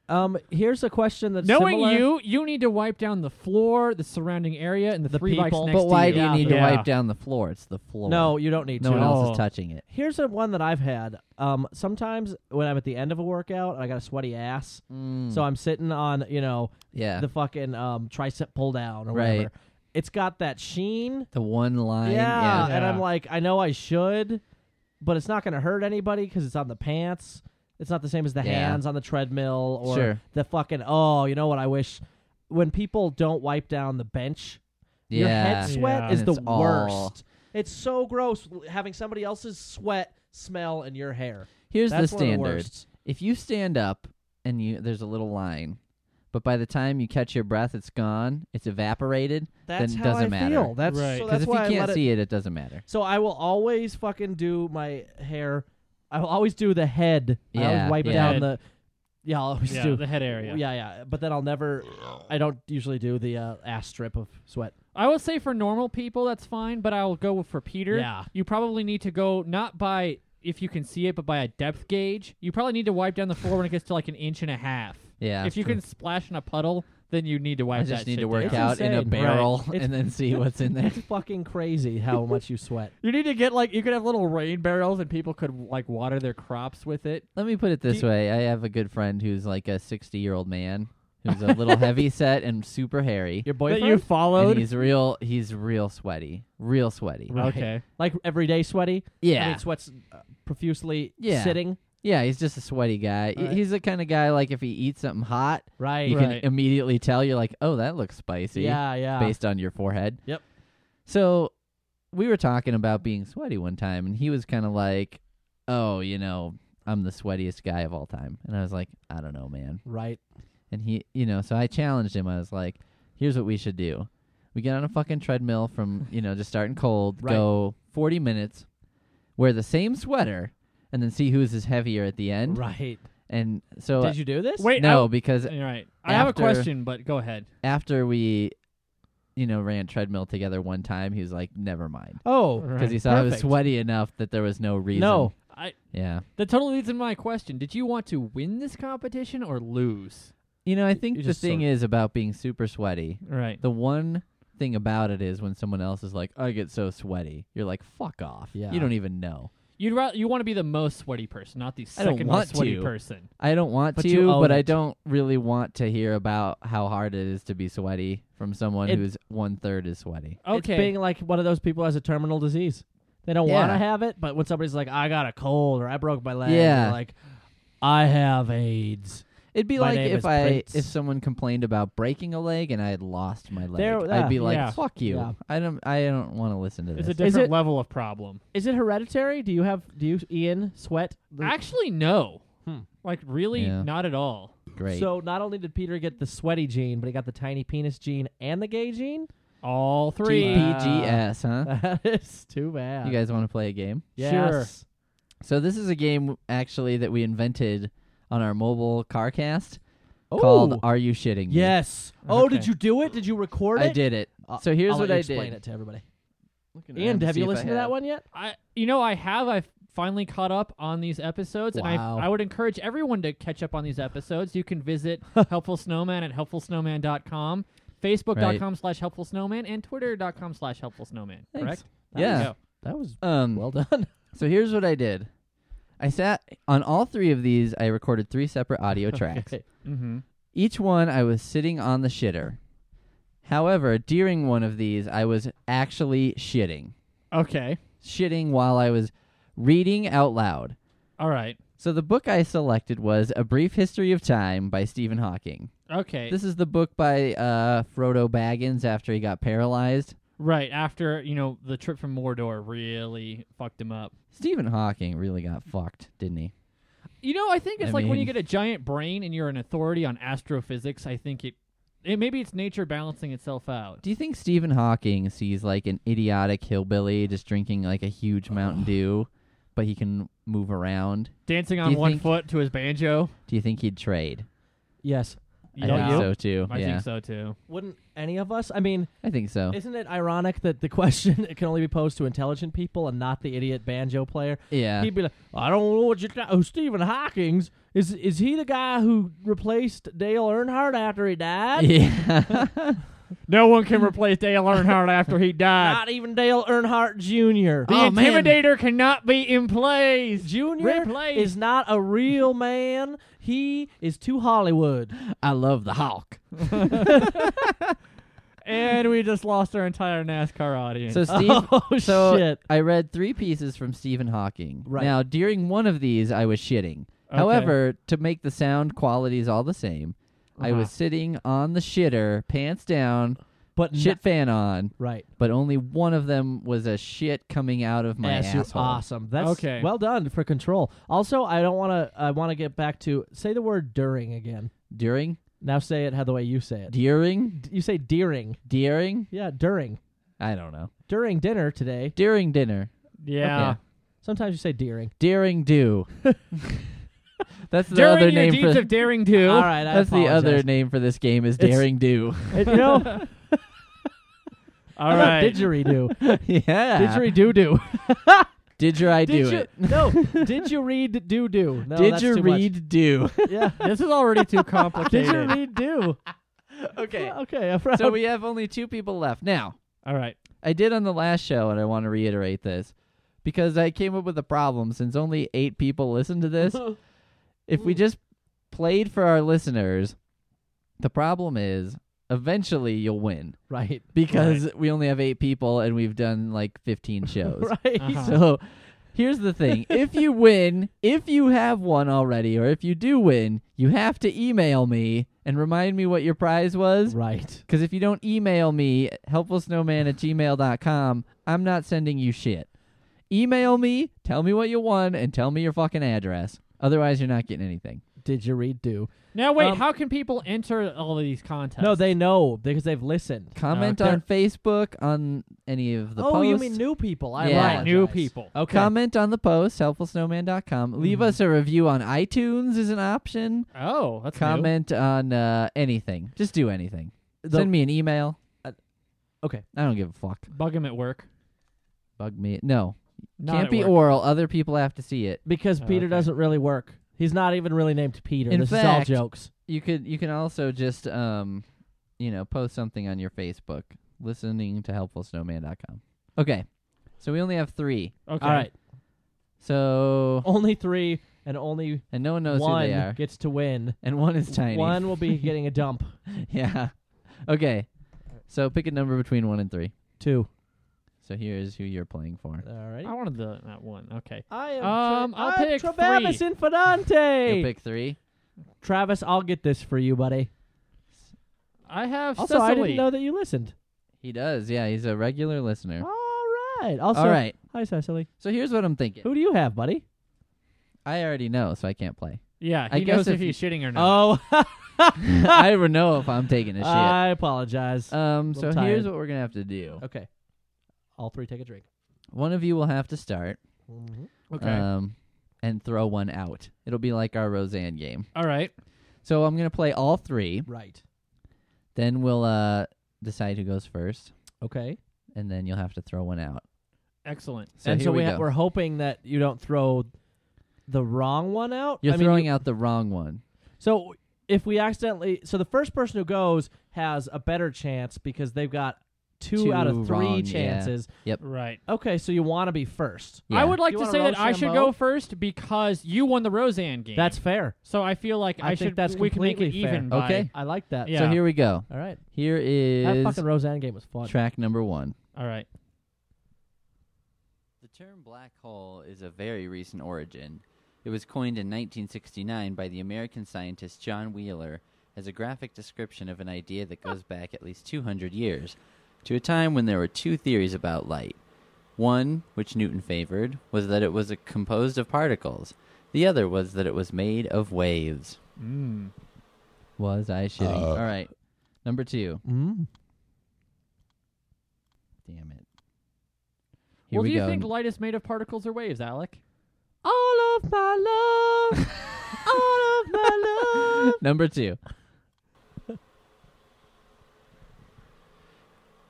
Here's a question that's Knowing similar. you need to wipe down the floor, the surrounding area, and the The 3 bikes people. next But to why you. do you need Yeah. to wipe down the floor? It's the floor. No, you don't need no to. one else Oh. is touching it. Here's one that I've had. Sometimes when I'm at the end of a workout and I got a sweaty ass, so I'm sitting on, yeah, the fucking tricep pull down or Right. whatever. It's got that sheen. the one line. Yeah, and Yeah. I'm like, I know I should, but it's not going to hurt anybody because it's on the pants. It's not the same as the Yeah. hands on the treadmill or Sure. the fucking, you know what I wish? When people don't wipe down the bench, yeah. your head sweat Yeah. is And the it's all- worst. It's so gross having somebody else's sweat smell in your hair. Here's That's the one of the standard. worst. If you stand up and there's a little line, but by the time you catch your breath, it's gone. It's evaporated. That's then it how doesn't I matter. feel. That's Right. so Because that's if you why I can't let see it, it doesn't matter. So I will always fucking do my hair. I will always do the head. I Yeah, always wipe yeah. down Head. the. Yeah, I'll always Yeah, do the head area. Yeah. But then I'll never. I don't usually do the ass strip of sweat. I would say for normal people that's fine, but I'll go for Peter. Yeah. You probably need to go not by if you can see it, but by a depth gauge. You probably need to wipe down the floor when it gets to like 1.5 inches. Yeah. If you can splash in a puddle, then you need to wipe I that just need shit to work down. It's out in a insane. barrel Right. and then see what's in there. It's fucking crazy how much you sweat. You need to get you could have little rain barrels and people could water their crops with it. Let me put it this Do you- way. I have a good friend who's like a 60-year-old man who's a little heavy set and super hairy. Your That boyfriend? you And followed. he's real sweaty. Real sweaty. Right. Okay. Like everyday sweaty? Yeah. I mean, sweats profusely Yeah. sitting? Yeah, he's just a sweaty guy. Right. He's the kind of guy like if he eats something hot, Right. you Right. can immediately tell you're like, "Oh, that looks spicy." Yeah. Based on your forehead. Yep. So, we were talking about being sweaty one time and he was kind of like, "Oh, I'm the sweatiest guy of all time." And I was like, "I don't know, man." Right. And he, so I challenged him. I was like, "Here's what we should do. We get on a fucking treadmill from, just starting cold, Right. go 40 minutes, wear the same sweater, and then see who's is heavier at the end." Right. And so Did you do this? Wait, no, because You're right. I have a after- question, but go ahead. after we, ran treadmill together one time, he was like, "Never mind," Oh. because he saw I was Perfect. sweaty enough that there was no reason. No. Yeah. That totally leads into my question. Did you want to win this competition or lose? I think You the just thing sort is about being super sweaty. Right. The one thing about it is when someone else is like, "I get so sweaty," you're like, "Fuck off." Yeah. You don't even know. You want to be the most sweaty person, not the I don't second want most sweaty to. person. I don't want But you to, own but I it. don't really want to hear about how hard it is to be sweaty from someone It- who's 1/3 as sweaty. Okay. It's being like one of those people who has a terminal disease. They don't want to Yeah. have it, but when somebody's like, I got a cold or I broke my leg, Yeah. they're like, I have AIDS. It'd be My like name if is Prince. if someone complained about breaking a leg and I had lost my leg. There- I'd be like, yeah. "Fuck you." Yeah. I don't want to listen to It's a this. different it- level of problem. Is it hereditary? Do you, Ian, sweat? Actually, no. Hmm. Like, really, Yeah. not at all. Great. So not only did Peter get the sweaty gene, but he got the tiny penis gene and the gay gene? All three. GPGS, huh? That is too bad. You guys want to play a game? Yes. So this is a game actually that we invented on our mobile CarCast Oh. called "Are You Shitting Me?" Yes. Oh, Okay. did you do it? Did you record it? I did it. So here's I'll what let you I explain did. it to everybody. Looking Ian, around have see you if I listened to that have. one yet? I have. I've finally caught up on these episodes, and Wow. I would encourage everyone to catch up on these episodes. You can visit Helpful Snowman at helpfulsnowman.com, Facebook.com/helpfulsnowman, and Twitter.com/helpfulsnowman. Thanks. Correct? That Yeah. was- That was Um. well done. So here's what I did. I sat on all three of these. I recorded 3 separate audio tracks. Okay. Mm-hmm. Each one, I was sitting on the shitter. However, during one of these, I was actually shitting. Okay. Shitting while I was reading out loud. All right. So the book I selected was A Brief History of Time by Stephen Hawking. Okay. This is the book by Frodo Baggins after he got paralyzed. Right after the trip from Mordor really fucked him up. Stephen Hawking really got fucked, didn't he? I think it's I like when you mean- get a giant brain and you're an authority on astrophysics. I think it maybe it's nature balancing itself out. Do you think Stephen Hawking sees like an idiotic hillbilly just drinking like a huge Mountain Dew, but he can move around? Dancing Do on you one think- foot to his banjo. Do you think he'd trade? Yes. I think so too. I yeah, think so too. Wouldn't any of us? I mean, I think so. isn't it ironic that the question it can only be posed to intelligent people and not the idiot banjo player? Yeah. He'd be like, I don't know what you're oh, Stephen Hawking's. Is he the guy who replaced Dale Earnhardt after he died? Yeah. No one can replace Dale Earnhardt after he died. Not even Dale Earnhardt Jr. The Oh, man. Intimidator cannot be in place. Jr. Replaced. is not a real man. He is too Hollywood. I love the Hawk. And we just lost our entire NASCAR audience. So Steve, Oh, so shit. I read 3 pieces from Stephen Hawking. Right. Now, during one of these, I was shitting. However, to make the sound qualities all the same, I was sitting on the shitter, pants down, But shit fan on, right. but only one of them was a shit coming out of my Yes, you're asshole. awesome. That's Okay. well done for control. Also, I want to get back to say the word during again. During? Now say it how the way you say it. During? You say deering. During? Yeah, during. I don't know. During dinner today. During dinner. yeah. Sometimes you say deering. Daring do. That's the During other your name deeds for of daring do. All right, I That's the other apologize. name for this game is It's- Daring Do. You know, All right. didgeridoo. Yeah. Didgeridoo-doo. Did you I do Did you, it? No, did you read do-do? No, Did that's you too much. read do? Yeah. This is already too Did complicated. you read do? Okay. Okay, I'm proud. So we have only 2 people left. Now, All right. I did on the last show, and I want to reiterate this, because I came up with a problem since only 8 people listened to this. If we just played for our listeners, the problem is eventually you'll win. Right. Because we only have 8 people, and we've done like 15 shows. Right. Uh-huh. So here's the thing. If you win, if you have won already, or if you do win, you have to email me and remind me what your prize was. Right. Because if you don't email me, helpfulsnowman@gmail.com, I'm not sending you shit. Email me, tell me what you won, and tell me your fucking address. Otherwise, you're not getting anything. Did you read do? Now, wait. Um, How can people enter all of these contests? No, they know because they've listened. Comment They're- on Facebook, on any of the Oh, posts. you mean new people? I Yeah. Right, new apologize. people. Okay. Comment on the post, helpfulsnowman.com. Leave Mhm. us a review on iTunes is an option. Oh, that's new. Comment on anything. Just do anything. Send me an email. Okay. I don't give a fuck. Bug him at work. Bug me. No. Not Can't at be work. oral. Other people have to see it. Because Peter okay. doesn't really work. He's not even really named Peter. In This fact- is all jokes. You can also just post something on your Facebook. Listening to helpfulsnowman.com. Okay. So we only have 3. Okay. All right. So Only 3 and only and no one knows who one they are. gets to win. And one is tiny. One will be getting a dump. Yeah. Okay. So pick a number between 1 and 3. 2. So here's who you're playing for. All right. I wanted that one. Okay. I am. I'll I'm pick Travis 3. Infidante. You'll pick 3. Travis, I'll get this for you, buddy. I have Also, I Cecily. didn't know that you listened. He does. Yeah, he's a regular listener. All right. Also, All right. hi, Cecily. So here's what I'm thinking. Who do you have, buddy? I already know, so I can't play. Yeah, I he guess knows if if he's shitting or not. Oh, I would know if I'm taking a shit. I apologize. So I'm here's tired. what we're gonna have to do. Okay. All 3 take a drink. One of you will have to start. Mm-hmm. Okay. And throw one out. It'll be like our Roseanne game. All right. So I'm gonna play all 3. Right. Then we'll decide who goes first, Okay. and then you'll have to throw one out. Excellent. So and here so we go. we're hoping that you don't throw the wrong one out. You're I mean, throwing out the wrong one. So if we accidentally, so the first person who goes has a better chance because they've got 2 out of 3 wrong, yeah. chances. Right. Okay, so you want to be first. Yeah. I would like You to wanna say that I should Rochambeau? go first because you won the Roseanne game. That's fair. so I feel like I I think should. that's we can make it completely fair. even. By, Okay. I like that. Yeah. So here we go. All right. Here That is fucking Roseanne game was fun. track number 1. All right. The term black hole is of very recent origin. It was coined in 1969 by the American scientist John Wheeler as a graphic description of an idea that goes back at least 200 years, to a time when there were 2 theories about light. One, which Newton favored, was that it was composed of particles. The other was that it was made of waves. Mm. Was I shitting? All right. Number 2. Mm. Damn it. Here Well, we do you go. think light is made of particles or waves, Alec? All of my love. all of my love. Number 2.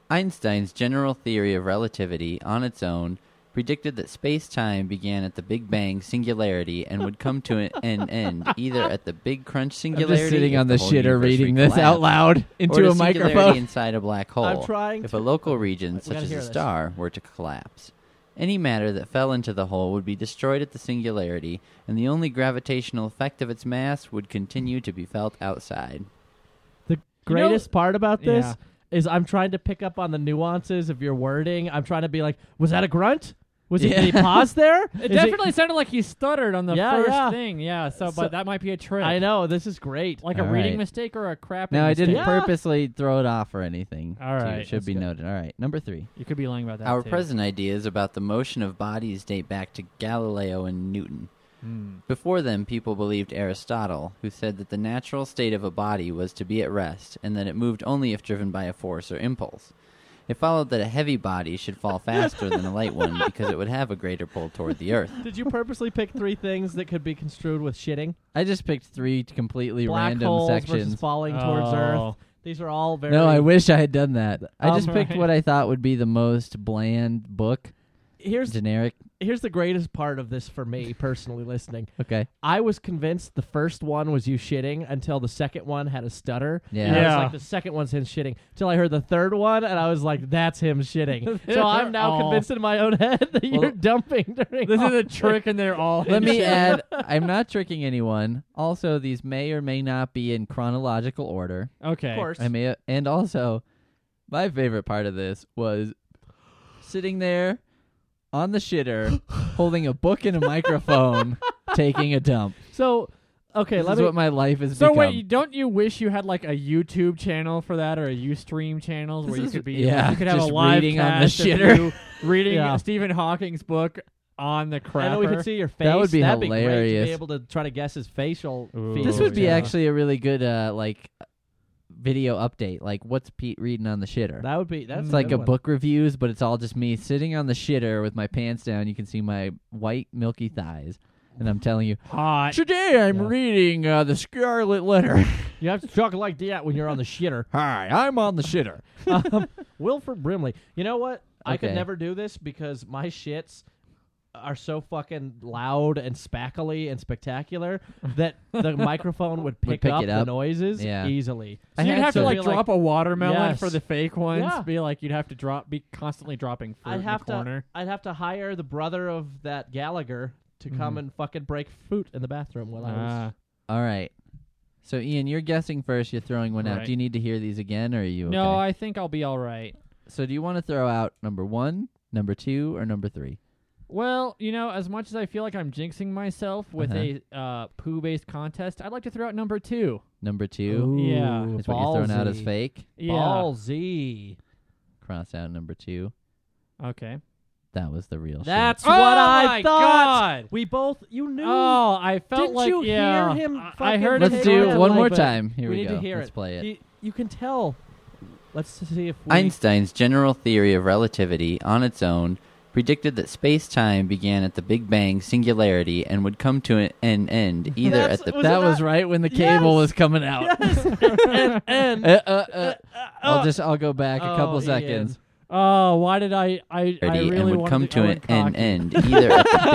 Einstein's general theory of relativity, on its own, predicted that space-time began at the Big Bang singularity and would come to an end either at the Big Crunch I'm singularity, just if sitting the whole shitter universe reading this recollapsed, out loud or into to a singularity microphone. inside a black hole. I'm trying if to- a local region, We such gotta as hear a this. star, were to collapse. Any matter that fell into the hole would be destroyed at the singularity, and the only gravitational effect of its mass would continue to be felt outside. The greatest part about this Yeah. is I'm trying to pick up on the nuances of your wording. I'm trying to be like, was that a grunt? Was he, Yeah. did he pause there? It Is definitely sounded like he stuttered on the Yeah, first yeah. thing. Yeah, So- but that might be a trick. I know, this is great. Like All a reading right. mistake or a crapping Now, I mistake. didn't Yeah. purposely throw it off or anything. All too. right, It should that's be good. noted. All right, number 3. You could be lying about that. Our too. present ideas about the motion of bodies date back to Galileo and Newton. Hmm. Before them, people believed Aristotle, who said that the natural state of a body was to be at rest, and that it moved only if driven by a force or impulse. It followed that a heavy body should fall faster than a light one because it would have a greater pull toward the earth. Did you purposely pick 3 things that could be construed with shitting? I just picked 3 completely Black random holes versus sections. falling towards Earth. Oh. These are all very... No, I wish I had done that. I just Um, picked right. what I thought would be the most bland book, Here's generic. the greatest part of this for me, personally listening. Okay. I was convinced the first one was you shitting until the second one had a stutter. Yeah. And I was Yeah. like, the second one's him shitting. Till I heard the third one, and I was like, that's him shitting. So I'm now Oh. convinced in my own head that Well, you're dumping during This all is a trick, and they're all. Let me add, I'm not tricking anyone. Also, these may or may not be in chronological order. Okay. Of course. I may, and also, my favorite part of this was sitting there on the shitter, holding a book and a microphone, taking a dump. So, okay, This let is me... what my life has So become. wait, don't you wish you had like a YouTube channel for that, or a UStream channels where This you is- could be? yeah, you could have just a live reading on the cast of shitter. you reading Yeah. Stephen Hawking's book on the crapper. I know we can see your face. That would be That'd Be great to hilarious. be able to try to guess his facial Ooh. features. This would be yeah. actually a really good video update. Like, what's Pete reading on the shitter? That would be... That's It's like good a one. book reviews, but it's all just me sitting on the shitter with my pants down. You can see my white milky thighs, and I'm telling you, hot. today I'm Yeah. reading the Scarlet Letter. You have to talk like that when you're on the shitter. Hi, I'm on the shitter. Wilford Brimley. You know what? I could Okay. never do this because my shits are so fucking loud and spackly and spectacular that the microphone would pick, pick up it the up. noises Yeah. easily. So I you'd had have to to like be drop a watermelon Yes. for the fake ones. Yeah. Be like you'd have to be constantly dropping fruit I'd have in the corner. I'd have to hire the brother of that Gallagher to come Mhm. and fucking break fruit in the bathroom while I was. Ah. All right. So, Ian, you're guessing first. You're throwing one out. Right. Do you need to hear these again, or are you okay? No, I think I'll be all right. So, do you want to throw out number 1, number 2, or number 3? Well, you know, as much as I feel like I'm jinxing myself with Uh-huh. a poo-based contest, I'd like to throw out number 2. Number 2 Ooh, Yeah. is what you're throwing out as ballsy. fake. Yeah. Ballsy. Cross out number 2. Okay. That was the real That's Oh what my I thought. God! We both, you knew. Oh, I felt Didn't like you yeah. hear him I fucking heard shit. it Let's take do it it one like more that. time. Here We we need go. to hear Let's it. play it. You can tell. Let's see if we... Einstein's general theory of relativity, on its own, predicted that space-time began at the Big Bang singularity and would come to an end either That's- at the... was That it was not- right when the cable Yes. was coming out. Yes. and I'll go back a couple Oh, seconds. Ian. Oh, why did I really and would wanted come to I an went end cocky. either at the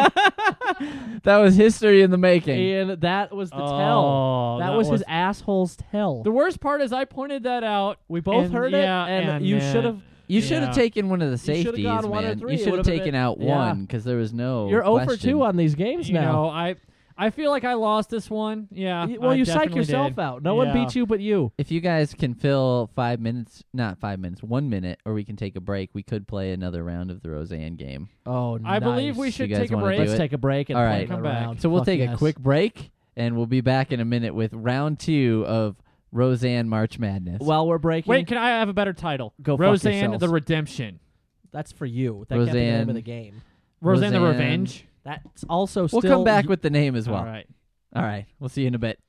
Big That was history in the making. Ian, that was the tell. Oh, That was his asshole's tell. The worst part is I pointed that out. We both and, heard yeah, it, and you man, should have... You should have Yeah. taken one of the You should've safeties, gone 1 or man. 3. You It should have would've been taken it. out Yeah. one because there was no You're 0 for question. 2 on these games You now. know, I feel like I lost this one. Yeah. Well, I you psych definitely yourself did. out. No one Yeah. beat you but you. If you guys can fill 5 minutes, not 5 minutes, 1 minute, or we can take a break, we could play another round of the Roseanne game. Oh, I believe we nice. should You guys take a wanna break. do Let's it? take a break and All play right. another Come back. round. So we'll Fuck take a yes. quick break, and we'll be back in a minute with round 2 of Roseanne March Madness. While we're breaking... Wait, can I have a better title? Go fuck Roseanne yourselves. the Redemption. That's for you. That can't be the name Roseanne. of the game. Roseanne the Roseanne. Revenge. That's also we'll still... come back with the name as well. All right. All right. We'll see you in a bit.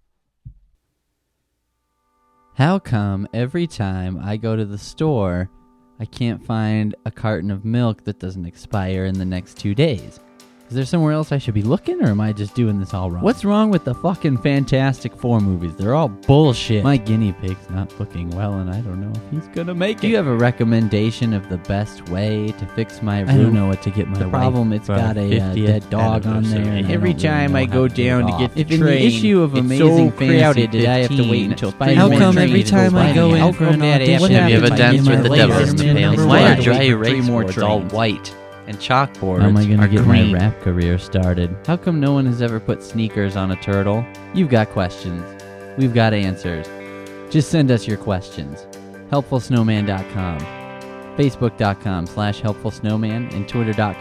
How come every time I go to the store, I can't find a carton of milk that doesn't expire in the next 2 days? Is Is there somewhere else I should be looking, or am I just doing this all wrong? What's wrong with the fucking Fantastic Four movies? They're all bullshit. My guinea pig's not looking well, and I don't know if he's gonna make it. Do you have a recommendation of the best way to fix my room? I don't know what to get my The problem, it's for got a 50th dead dog on there. anniversary. and Every don't really time know I how go to get it down to off. get the If in train, the issue of it's Amazing so Fantasy crowded did I have to 15. wait until How Spider-Man come train every to time I by go me? in How for come an that audition, happened Have you ever if I danced get with the my devil? laser man number Why one? are dry Wait for erase 3 more boards all trains. white and chalkboards How am I going are to get green? my rap career started? How come no one has ever put sneakers on a turtle? You've got questions. We've got answers. Just send us your questions. HelpfulSnowman.com, Facebook.com/HelpfulSnowman, and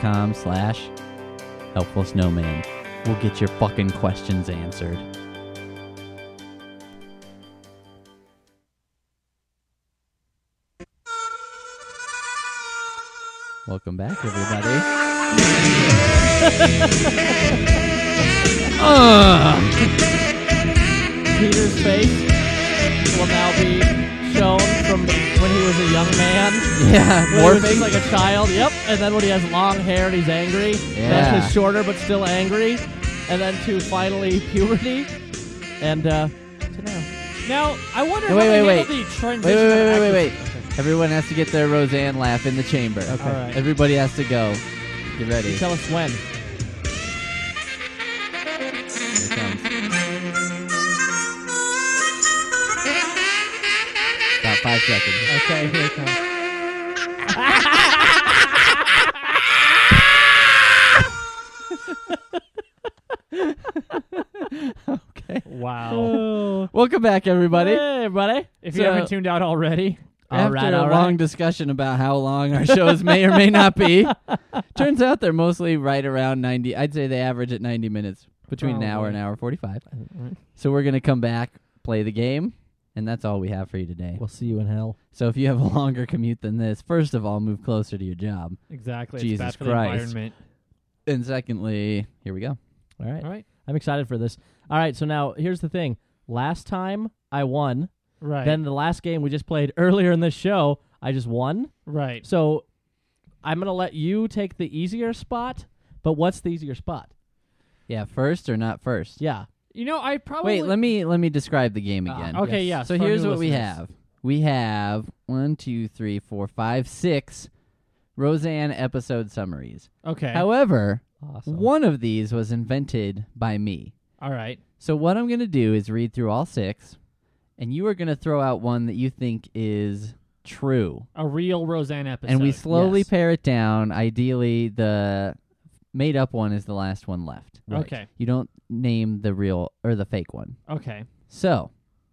Twitter.com/HelpfulSnowman. We'll get your fucking questions answered. Welcome back, everybody. Peter's face will now be shown from when he was a young man. Yeah, When he was just morphing. like a child. Yep. And then when he has long hair and he's angry. Yeah. That's his shorter but still angry. And then to finally puberty. And to now. Now, I wonder No, how wait, they wait, handle the transition. Wait, of wait. actors. Everyone has to get their Roseanne laugh in the chamber. Okay. All right. Everybody has to go. Get ready. You tell us when. Here it comes. About 5 seconds. Okay, here it comes. Okay. Wow. Welcome back, everybody. Hey, everybody. If you So- haven't tuned out already, After All a right. long discussion about how long our shows may or may not be, turns out they're mostly right around 90. I'd say they average at 90 minutes, between an hour and Probably. hour 45. So we're going to come back, play the game, and that's all we have for you today. We'll see you in hell. So if you have a longer commute than this, first of all, move closer to your job. exactly. Jesus it's bad for Christ. the environment. And secondly, here we go. All right. All right. I'm excited for this. All right, so now here's the thing. Last time I won. Right. Then the last game we just played earlier in this show, I just won. right. So I'm going to let you take the easier spot, but what's the easier spot? Yeah, first or not first? Yeah. You know, I probably. Wait, let me describe the game again. Okay, yeah. So for here's new what we listeners. have. We have 1, 2, 3, 4, 5, 6 Roseanne episode summaries. Okay. However, Awesome. one of these was invented by me. All right. So what I'm going to do is read through all 6, and you are going to throw out one that you think is true. A real Roseanne episode. And we slowly yes. pare it down. Ideally, the made up one is the last one left. Okay. You don't name the real or the fake one. Okay. So,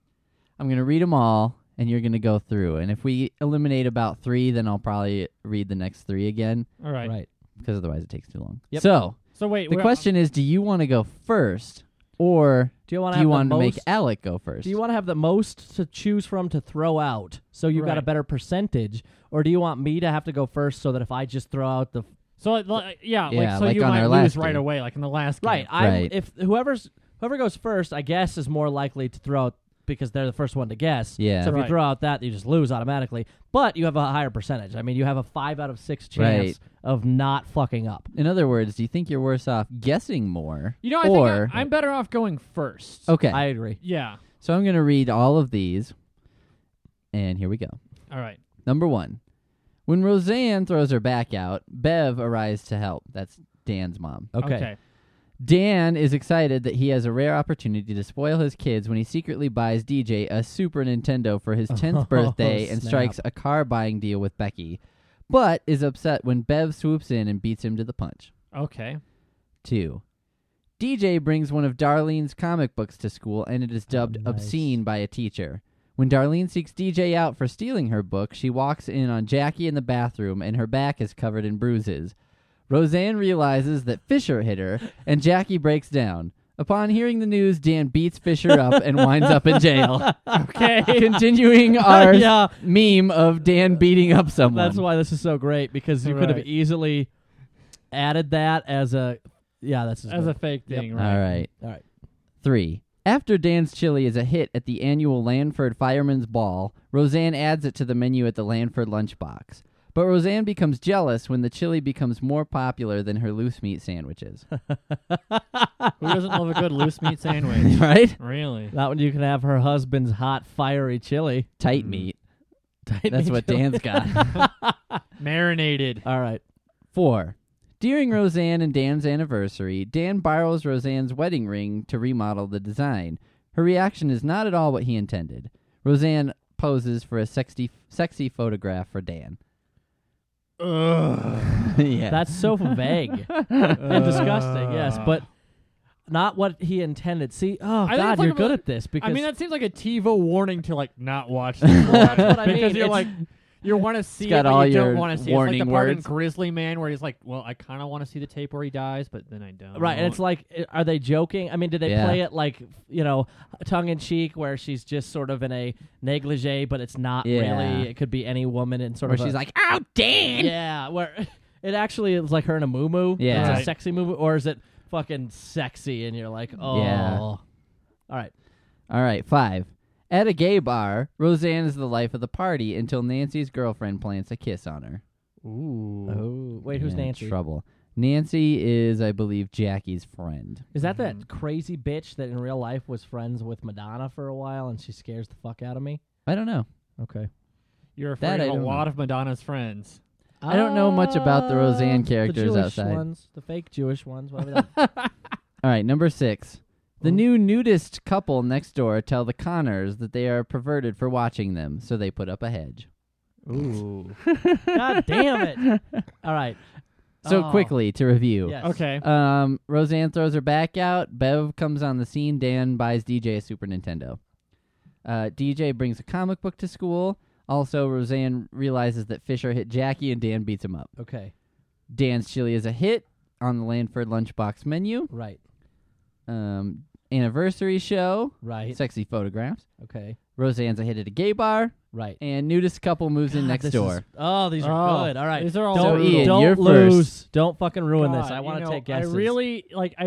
I'm going to read them all, and you're going to go through. And if we eliminate about 3, then I'll probably read the next 3 again, All right. Right. because otherwise it takes too long. Yep. So, So wait. the we're- question is, do you want to go first, or Do you want do to you have want the to most? make Alec go first? Do you want to have the most to choose from to throw out, so you've got a Right. better percentage, or do you want me to have to go first, so that if I just throw out the So Yeah, like so like you on might our lose last right game. away, like in the last game. right, Right. if whoever goes first, I guess is more likely to throw out because they're the first one to guess. Yeah. So if you Right. throw out that, you just lose automatically. But you have a higher percentage. I mean, you have a 5 out of 6 chance Right. of not fucking up. In other words, do you think you're worse off guessing more? You know, I or think I'm better off going first. okay. I agree. Yeah. So I'm going to read all of these, and here we go. All right. Number 1. When Roseanne throws her back out, Bev arrives to help. That's Dan's mom. Okay. Dan is excited that he has a rare opportunity to spoil his kids when he secretly buys DJ a Super Nintendo for his 10th birthday and snap. strikes a car buying deal with Becky, but is upset when Bev swoops in and beats him to the punch. Okay. 2. DJ brings one of Darlene's comic books to school, and it is dubbed nice. obscene by a teacher. When Darlene seeks DJ out for stealing her book, she walks in on Jackie in the bathroom, and her back is covered in bruises. Roseanne realizes that Fisher hit her, and Jackie breaks down. Upon hearing the news, Dan beats Fisher up and winds up in jail. Okay. Continuing our Yeah. meme of Dan beating up someone. That's why this is so great, because you could have Right. easily added that as a... Yeah, that's As a fake thing, right? All right. All right. 3. After Dan's chili is a hit at the annual Lanford Fireman's Ball, Roseanne adds it to the menu at the Lanford lunchbox. But Roseanne becomes jealous when the chili becomes more popular than her loose meat sandwiches. Who doesn't love a good loose meat sandwich? Right? Really? Not when you can have her husband's hot, fiery chili. Tight meat. Tight That's meat what chili. Dan's got. Marinated. All right. 4. During Roseanne and Dan's anniversary, Dan borrows Roseanne's wedding ring to remodel the design. Her reaction is not at all what he intended. Roseanne poses for a sexy photograph for Dan. Ugh. Yeah. That's so vague and disgusting, yes, but not what he intended. See, oh, think God, it's like you're a- good at this. Because I mean, that seems like a TiVo warning to like not watch this. That's what I mean. Because you're It's- like, you want to see got it, all but you your don't want to see it. It's like warning the part in words. Grizzly Man where he's like, well, I kind of want to see the tape where he dies, but then I don't. Right, and it's like, are they joking? I mean, did they Yeah. play it like, tongue-in-cheek where she's just sort of in a negligee, but it's not Yeah. really? It could be any woman in sort Where of she's a, like, "Oh, Dan!" yeah, where it actually is like her in a moo-moo. Yeah. It's a Right. sexy moo-moo, or is it fucking sexy and you're like, oh. Yeah. All right. All right, 5. At a gay bar, Roseanne is the life of the party until Nancy's girlfriend plants a kiss on her. ooh. Oh, wait, who's Yeah, Nancy? Trouble. Nancy is, I believe, Jackie's friend. Is that that crazy bitch that in real life was friends with Madonna for a while and she scares the fuck out of me? I don't know. Okay. You're That afraid I of a don't lot know. of Madonna's friends. I don't know much about the Roseanne characters the Jewish outside. ones, the fake Jewish ones, whatever that. All right, number 6. The Ooh. new nudist couple next door tell the Connors that they are perverted for watching them, so they put up a hedge. Ooh. God damn it. All right. So Oh. quickly, to review. Yes. Okay. Roseanne throws her back out. Bev comes on the scene. Dan buys DJ a Super Nintendo. DJ brings a comic book to school. Also, Roseanne realizes that Fisher hit Jackie and Dan beats him up. Okay. Dan's chili is a hit on the Lanford lunchbox menu. Right. Anniversary show. Right. Sexy photographs. Okay. Roseanne's a hit at a gay bar. Right. And nudist couple moves in God, next this door. is- these are Oh, good. All right. these are all don't So, Ian, don't you're lose. first. Don't fucking ruin this. God, I want you to know, take guesses. I really I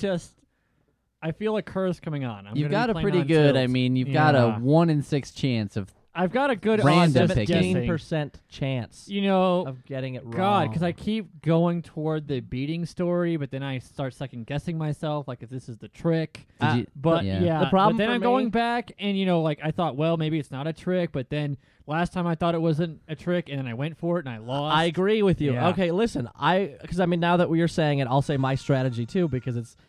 feel a curse coming on. You've gonna got be a playing pretty on good. tilt. I mean, you've got a Yeah. 1 in 6 chance of. I've got a good Random odds of picking. guessing. 17% chance You know, of getting it wrong. God, because I keep going toward the beating story, but then I start second guessing myself, like if this is the trick. Did you- But yeah. yeah, The problem but then for I'm me- going back, and like I thought, well, maybe it's not a trick, but then last time I thought it wasn't a trick, and then I went for it and I lost. I agree with you. Yeah. Okay, listen. Because I mean, now that you're saying it, I'll say my strategy too because it's.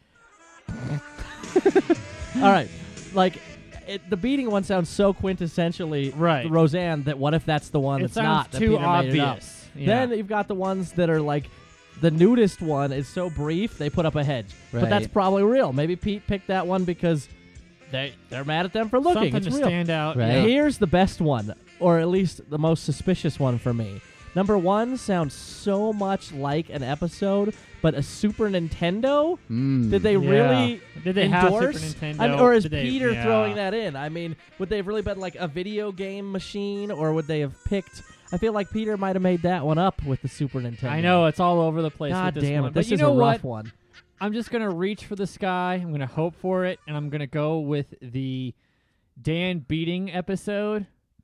All right, like the beating one sounds so quintessentially Right. Roseanne that what if that's the one It that's sounds not that too Peter made it up? obvious. Yeah. Then you've got the ones that are like. The nudist one is so brief they put up a hedge, but that's Right. probably real. Maybe Pete picked that one because they're mad at them for looking. something It's to real. stand out. Right. Yeah. Here's the best one, or at least the most suspicious one for me. Number 1 sounds so much like an episode, but a Super Nintendo? Did they Yeah. really Did they have endorse? Super Nintendo? I mean, or is Did they- Peter yeah. throwing that in? I mean, would they have really been like a video game machine, or would they have picked... I feel like Peter might have made that one up with the Super Nintendo. I know it's all over the place. God with this damn one. it, this but you is know a rough what? one. I'm just gonna reach for the sky. I'm gonna hope for it, and I'm gonna go with the Dan beating episode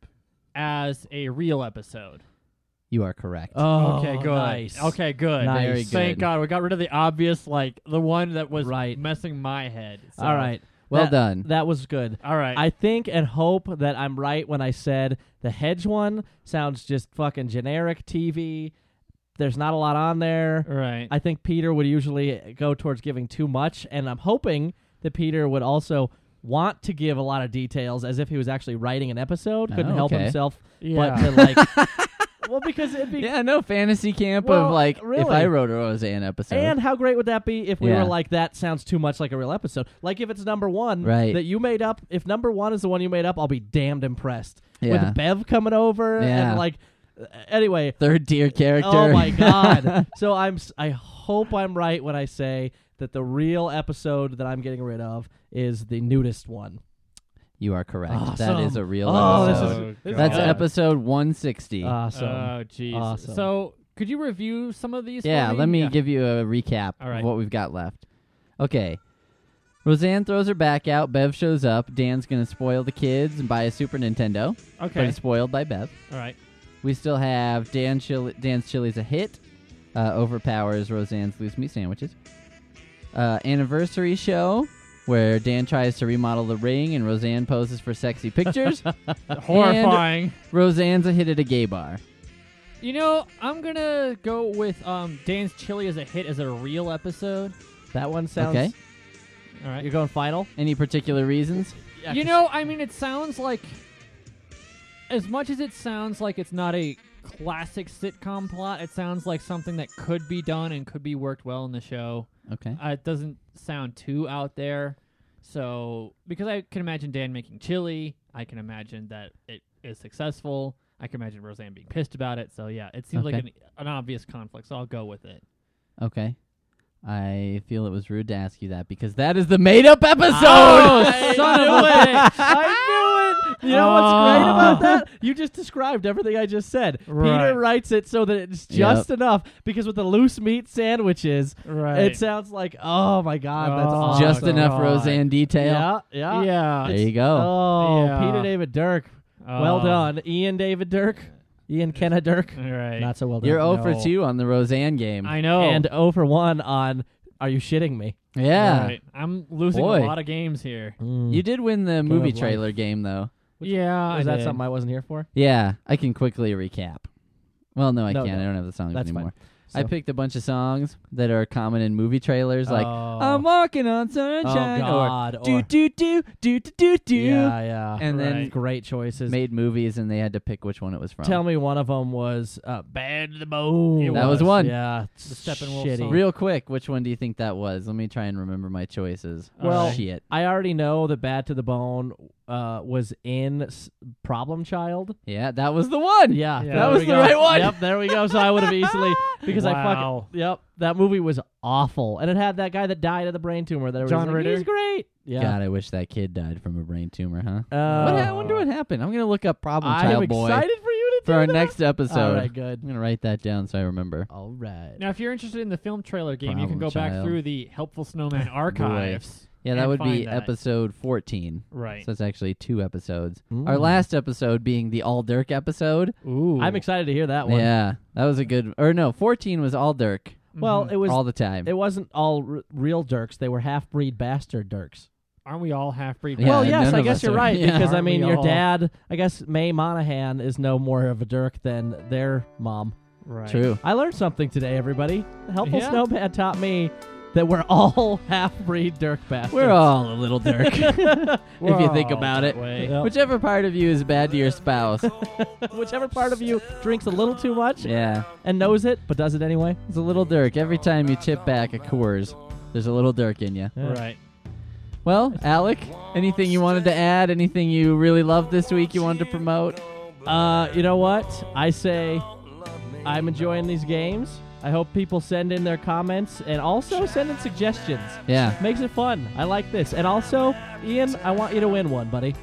as a real episode. You are correct. Oh, Okay, good. nice. Okay, good. Nice. Very Thank good. God we got rid of the obvious, like the one that was Right. messing my head. So, All right. Well That- done. That was good. All right. I think and hope that I'm right when I said the hedge one sounds just fucking generic TV. There's not a lot on there. right. I think Peter would usually go towards giving too much, and I'm hoping that Peter would also want to give a lot of details as if he was actually writing an episode. Couldn't Oh, help okay. himself, yeah. but to like, well, because it'd be. Yeah, no fantasy camp Well, of like if really. I wrote a Roseanne episode. And how great would that be if we Yeah. were like, that sounds too much like a real episode? Like if it's number 1 Right. that you made up, if number 1 is the one you made up, I'll be damned impressed. Yeah. With Bev coming over Yeah. and like, anyway. Third tier character. Oh my God. So I hope I'm right when I say that the real episode that I'm getting rid of is the nudist one. You are correct. That Awesome. is a real Oh, this episode. is- this is That's good. episode 160. Awesome. Oh, jeez. Awesome. So, could you review some of these? Yeah, for me? let me Yeah. give you a recap All right. of what we've got left. Okay. Roseanne throws her back out. Bev shows up. Dan's going to spoil the kids and buy a Super Nintendo. But Okay. it's spoiled by Bev. All right. We still have Dan's Chili's a hit. Overpowers Roseanne's loose meat sandwiches. Anniversary show where Dan tries to remodel the ring and Roseanne poses for sexy pictures. Horrifying. Roseanne's a hit at a gay bar. You know, I'm gonna go with Dan's Chili as a hit as a real episode. That one sounds. Okay. All right. You're going final? Any particular reasons? Yeah, You know, I mean, it sounds like, as much as it sounds like it's not a classic sitcom plot, it sounds like something that could be done and could be worked well in the show. Okay. It doesn't sound too out there. So, because I can imagine Dan making chili, I can imagine that it is successful. I can imagine Roseanne being pissed about it. So, yeah, it seems like Okay. an obvious conflict, so I'll go with it. Okay. I feel it was rude to ask you that because that is the made-up episode. I son of knew a it. bitch. I knew it. You know what's great about that? You just described everything I just said. Right. Peter writes it so that it's just enough because with the loose meat sandwiches, Right. it sounds like, oh my God, that's Oh, awesome. Just enough God. Roseanne detail. Yeah, yeah. Yeah. There you go. Oh, Yeah. Peter David Dirk. Well done. Ian David Dirk. Ian Kenna Dirk. All right. Not so well done. You're 0 for No. 2 on the Roseanne game. I know. And 0 for 1 on Are You Shitting Me? Yeah. Right. I'm losing Boy. a lot of games here. You did win the movie of life. trailer game, though. Yeah, Was I that did. something I wasn't here for? Yeah, I can quickly recap. Well, no, I No, can't. no. I don't have the songs That's anymore. fine. I So- picked a bunch of songs that are common in movie trailers, like Oh. "I'm walking on Oh, sunshine" God. or "Do do do do do do do." Yeah, yeah. And then Right. Great choices. made movies, and they had to pick which one it was from. Tell me one of them was Bad to the Bone. It That was one. Yeah. The Steppenwolf shitty. song. Real quick, which one do you think that was? Let me try and remember my choices. Well, Shit. I already know that Bad to the Bone was in Problem Child. Yeah, that was the one. Yeah, Yeah. there That was we the go. right one. Yep, there we go. So I would have easily because Wow. Yep, that movie was awful, and it had that guy that died of the brain tumor. That John was like, Ritter? He's great. Yeah. God, I wish that kid died from a brain tumor, huh? I I wonder what happened. I'm gonna look up Problem I'm Child Boy excited for you to for do our that. next episode. All right, good. I'm gonna write that down so I remember. All right. Now, if you're interested in the film trailer game, you can Problem go back Child. through the Helpful Snowman archives. Yeah, that and would be find that. episode 14. Right. So it's actually 2 episodes. Ooh. Our last episode being the All Dirk episode. Ooh. I'm excited to hear that one. Yeah, that was a good. Or no, 14 was All Dirk Well, it was. all the time. It wasn't all real Dirks. They were half-breed bastard Dirks. Aren't we all half-breed? Yeah, well, none yes, I of guess us you're are. right Yeah. because I Aren't mean, we your all? dad. I guess Mae Monahan is no more of a Dirk than their mom. Right. True. I learned something today, everybody. The Helpful Yeah? Snowman taught me that we're all half-breed Dirk bastards. We're all a little Dirk. We're if you think all about that it. way. Yep. Whichever part of you is bad to your spouse. Whichever part of you drinks a little too much Yeah. and knows it but does it anyway. It's a little Dirk. Every time you tip back a Coors, there's a little Dirk in you. Yeah. Right. Well, Alec, anything you wanted to add? Anything you really loved this week you wanted to promote? You know what? I say I'm enjoying these games. I hope people send in their comments and also send in suggestions. Yeah. Makes it fun. I like this. And also, Ian, I want you to win one, buddy.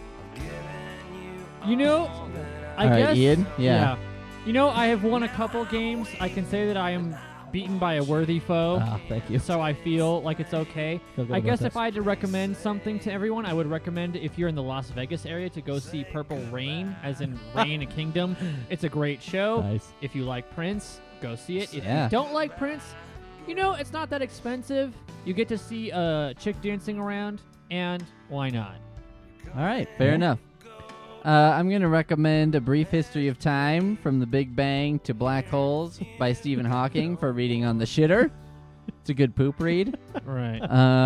You know, I All right, guess. Ian? Yeah. You know, I have won a couple games. I can say that I am beaten by a worthy foe. Thank you. So I feel like it's okay. Feel good I about guess this. if I had to recommend something to everyone, I would recommend if you're in the Las Vegas area to go see Purple Rain, as in Reign of Kingdom. It's a great show. Nice. If you like Prince, go see it. If Yeah. you don't like Prince, you know, it's not that expensive. You get to see a chick dancing around, and why not? All right. Fair enough. I'm going to recommend A Brief History of Time from the Big Bang to Black Holes by Stephen Hawking for reading on the shitter. It's a good poop read. Right.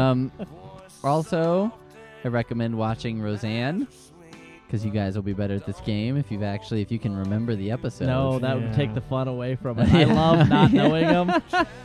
Also, I recommend watching Roseanne because you guys will be better at this game if you can remember the episodes. No, that would Yeah. take the fun away from it. Yeah. I love not knowing them.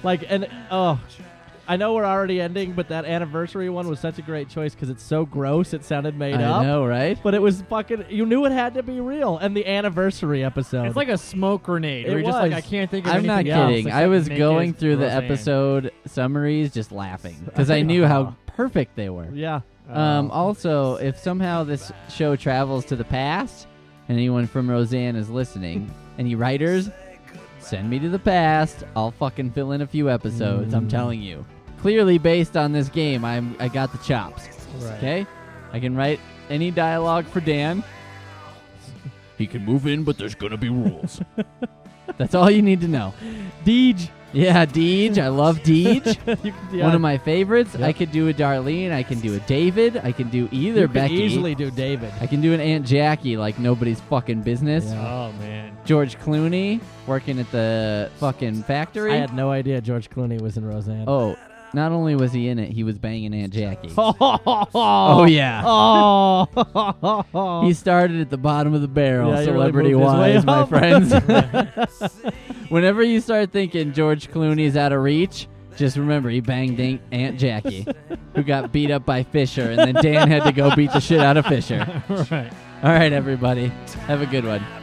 I know we're already ending, but that anniversary one was such a great choice because it's so gross it sounded made I up. know, right? But it was fucking. You knew it had to be real. And the anniversary episode. It's like a smoke grenade. It Where you're just like, was. I can't think of I'm not anything else kidding. I except was naked going through the Roseanne. episode summaries just laughing because I knew how perfect they were. yeah. Also, if somehow this show travels to the past and anyone from Roseanne is listening, any writers, send me to the past. I'll fucking fill in a few episodes. I'm telling you. Clearly based on this game, I got the chops. Right. Okay? I can write any dialogue for Dan. He can move in, but there's gonna be rules. That's all you need to know. Deej. Yeah, Deej. I love Deej. Yeah. One of my favorites. Yep. I could do a Darlene. I can do a David. I can do either You could Becky. easily do David. I can do an Aunt Jackie like nobody's fucking business. Yeah. Oh man. George Clooney working at the fucking factory. I had no idea George Clooney was in Roseanne. Oh, not only was he in it, he was banging Aunt Jackie. Oh yeah. Oh. He started at the bottom of the barrel, Yeah, he really celebrity-wise, moved his way my up. friends. Whenever you start thinking George Clooney's out of reach, just remember he banged Aunt Jackie, who got beat up by Fisher, and then Dan had to go beat the shit out of Fisher. Right. All right, everybody. Have a good one.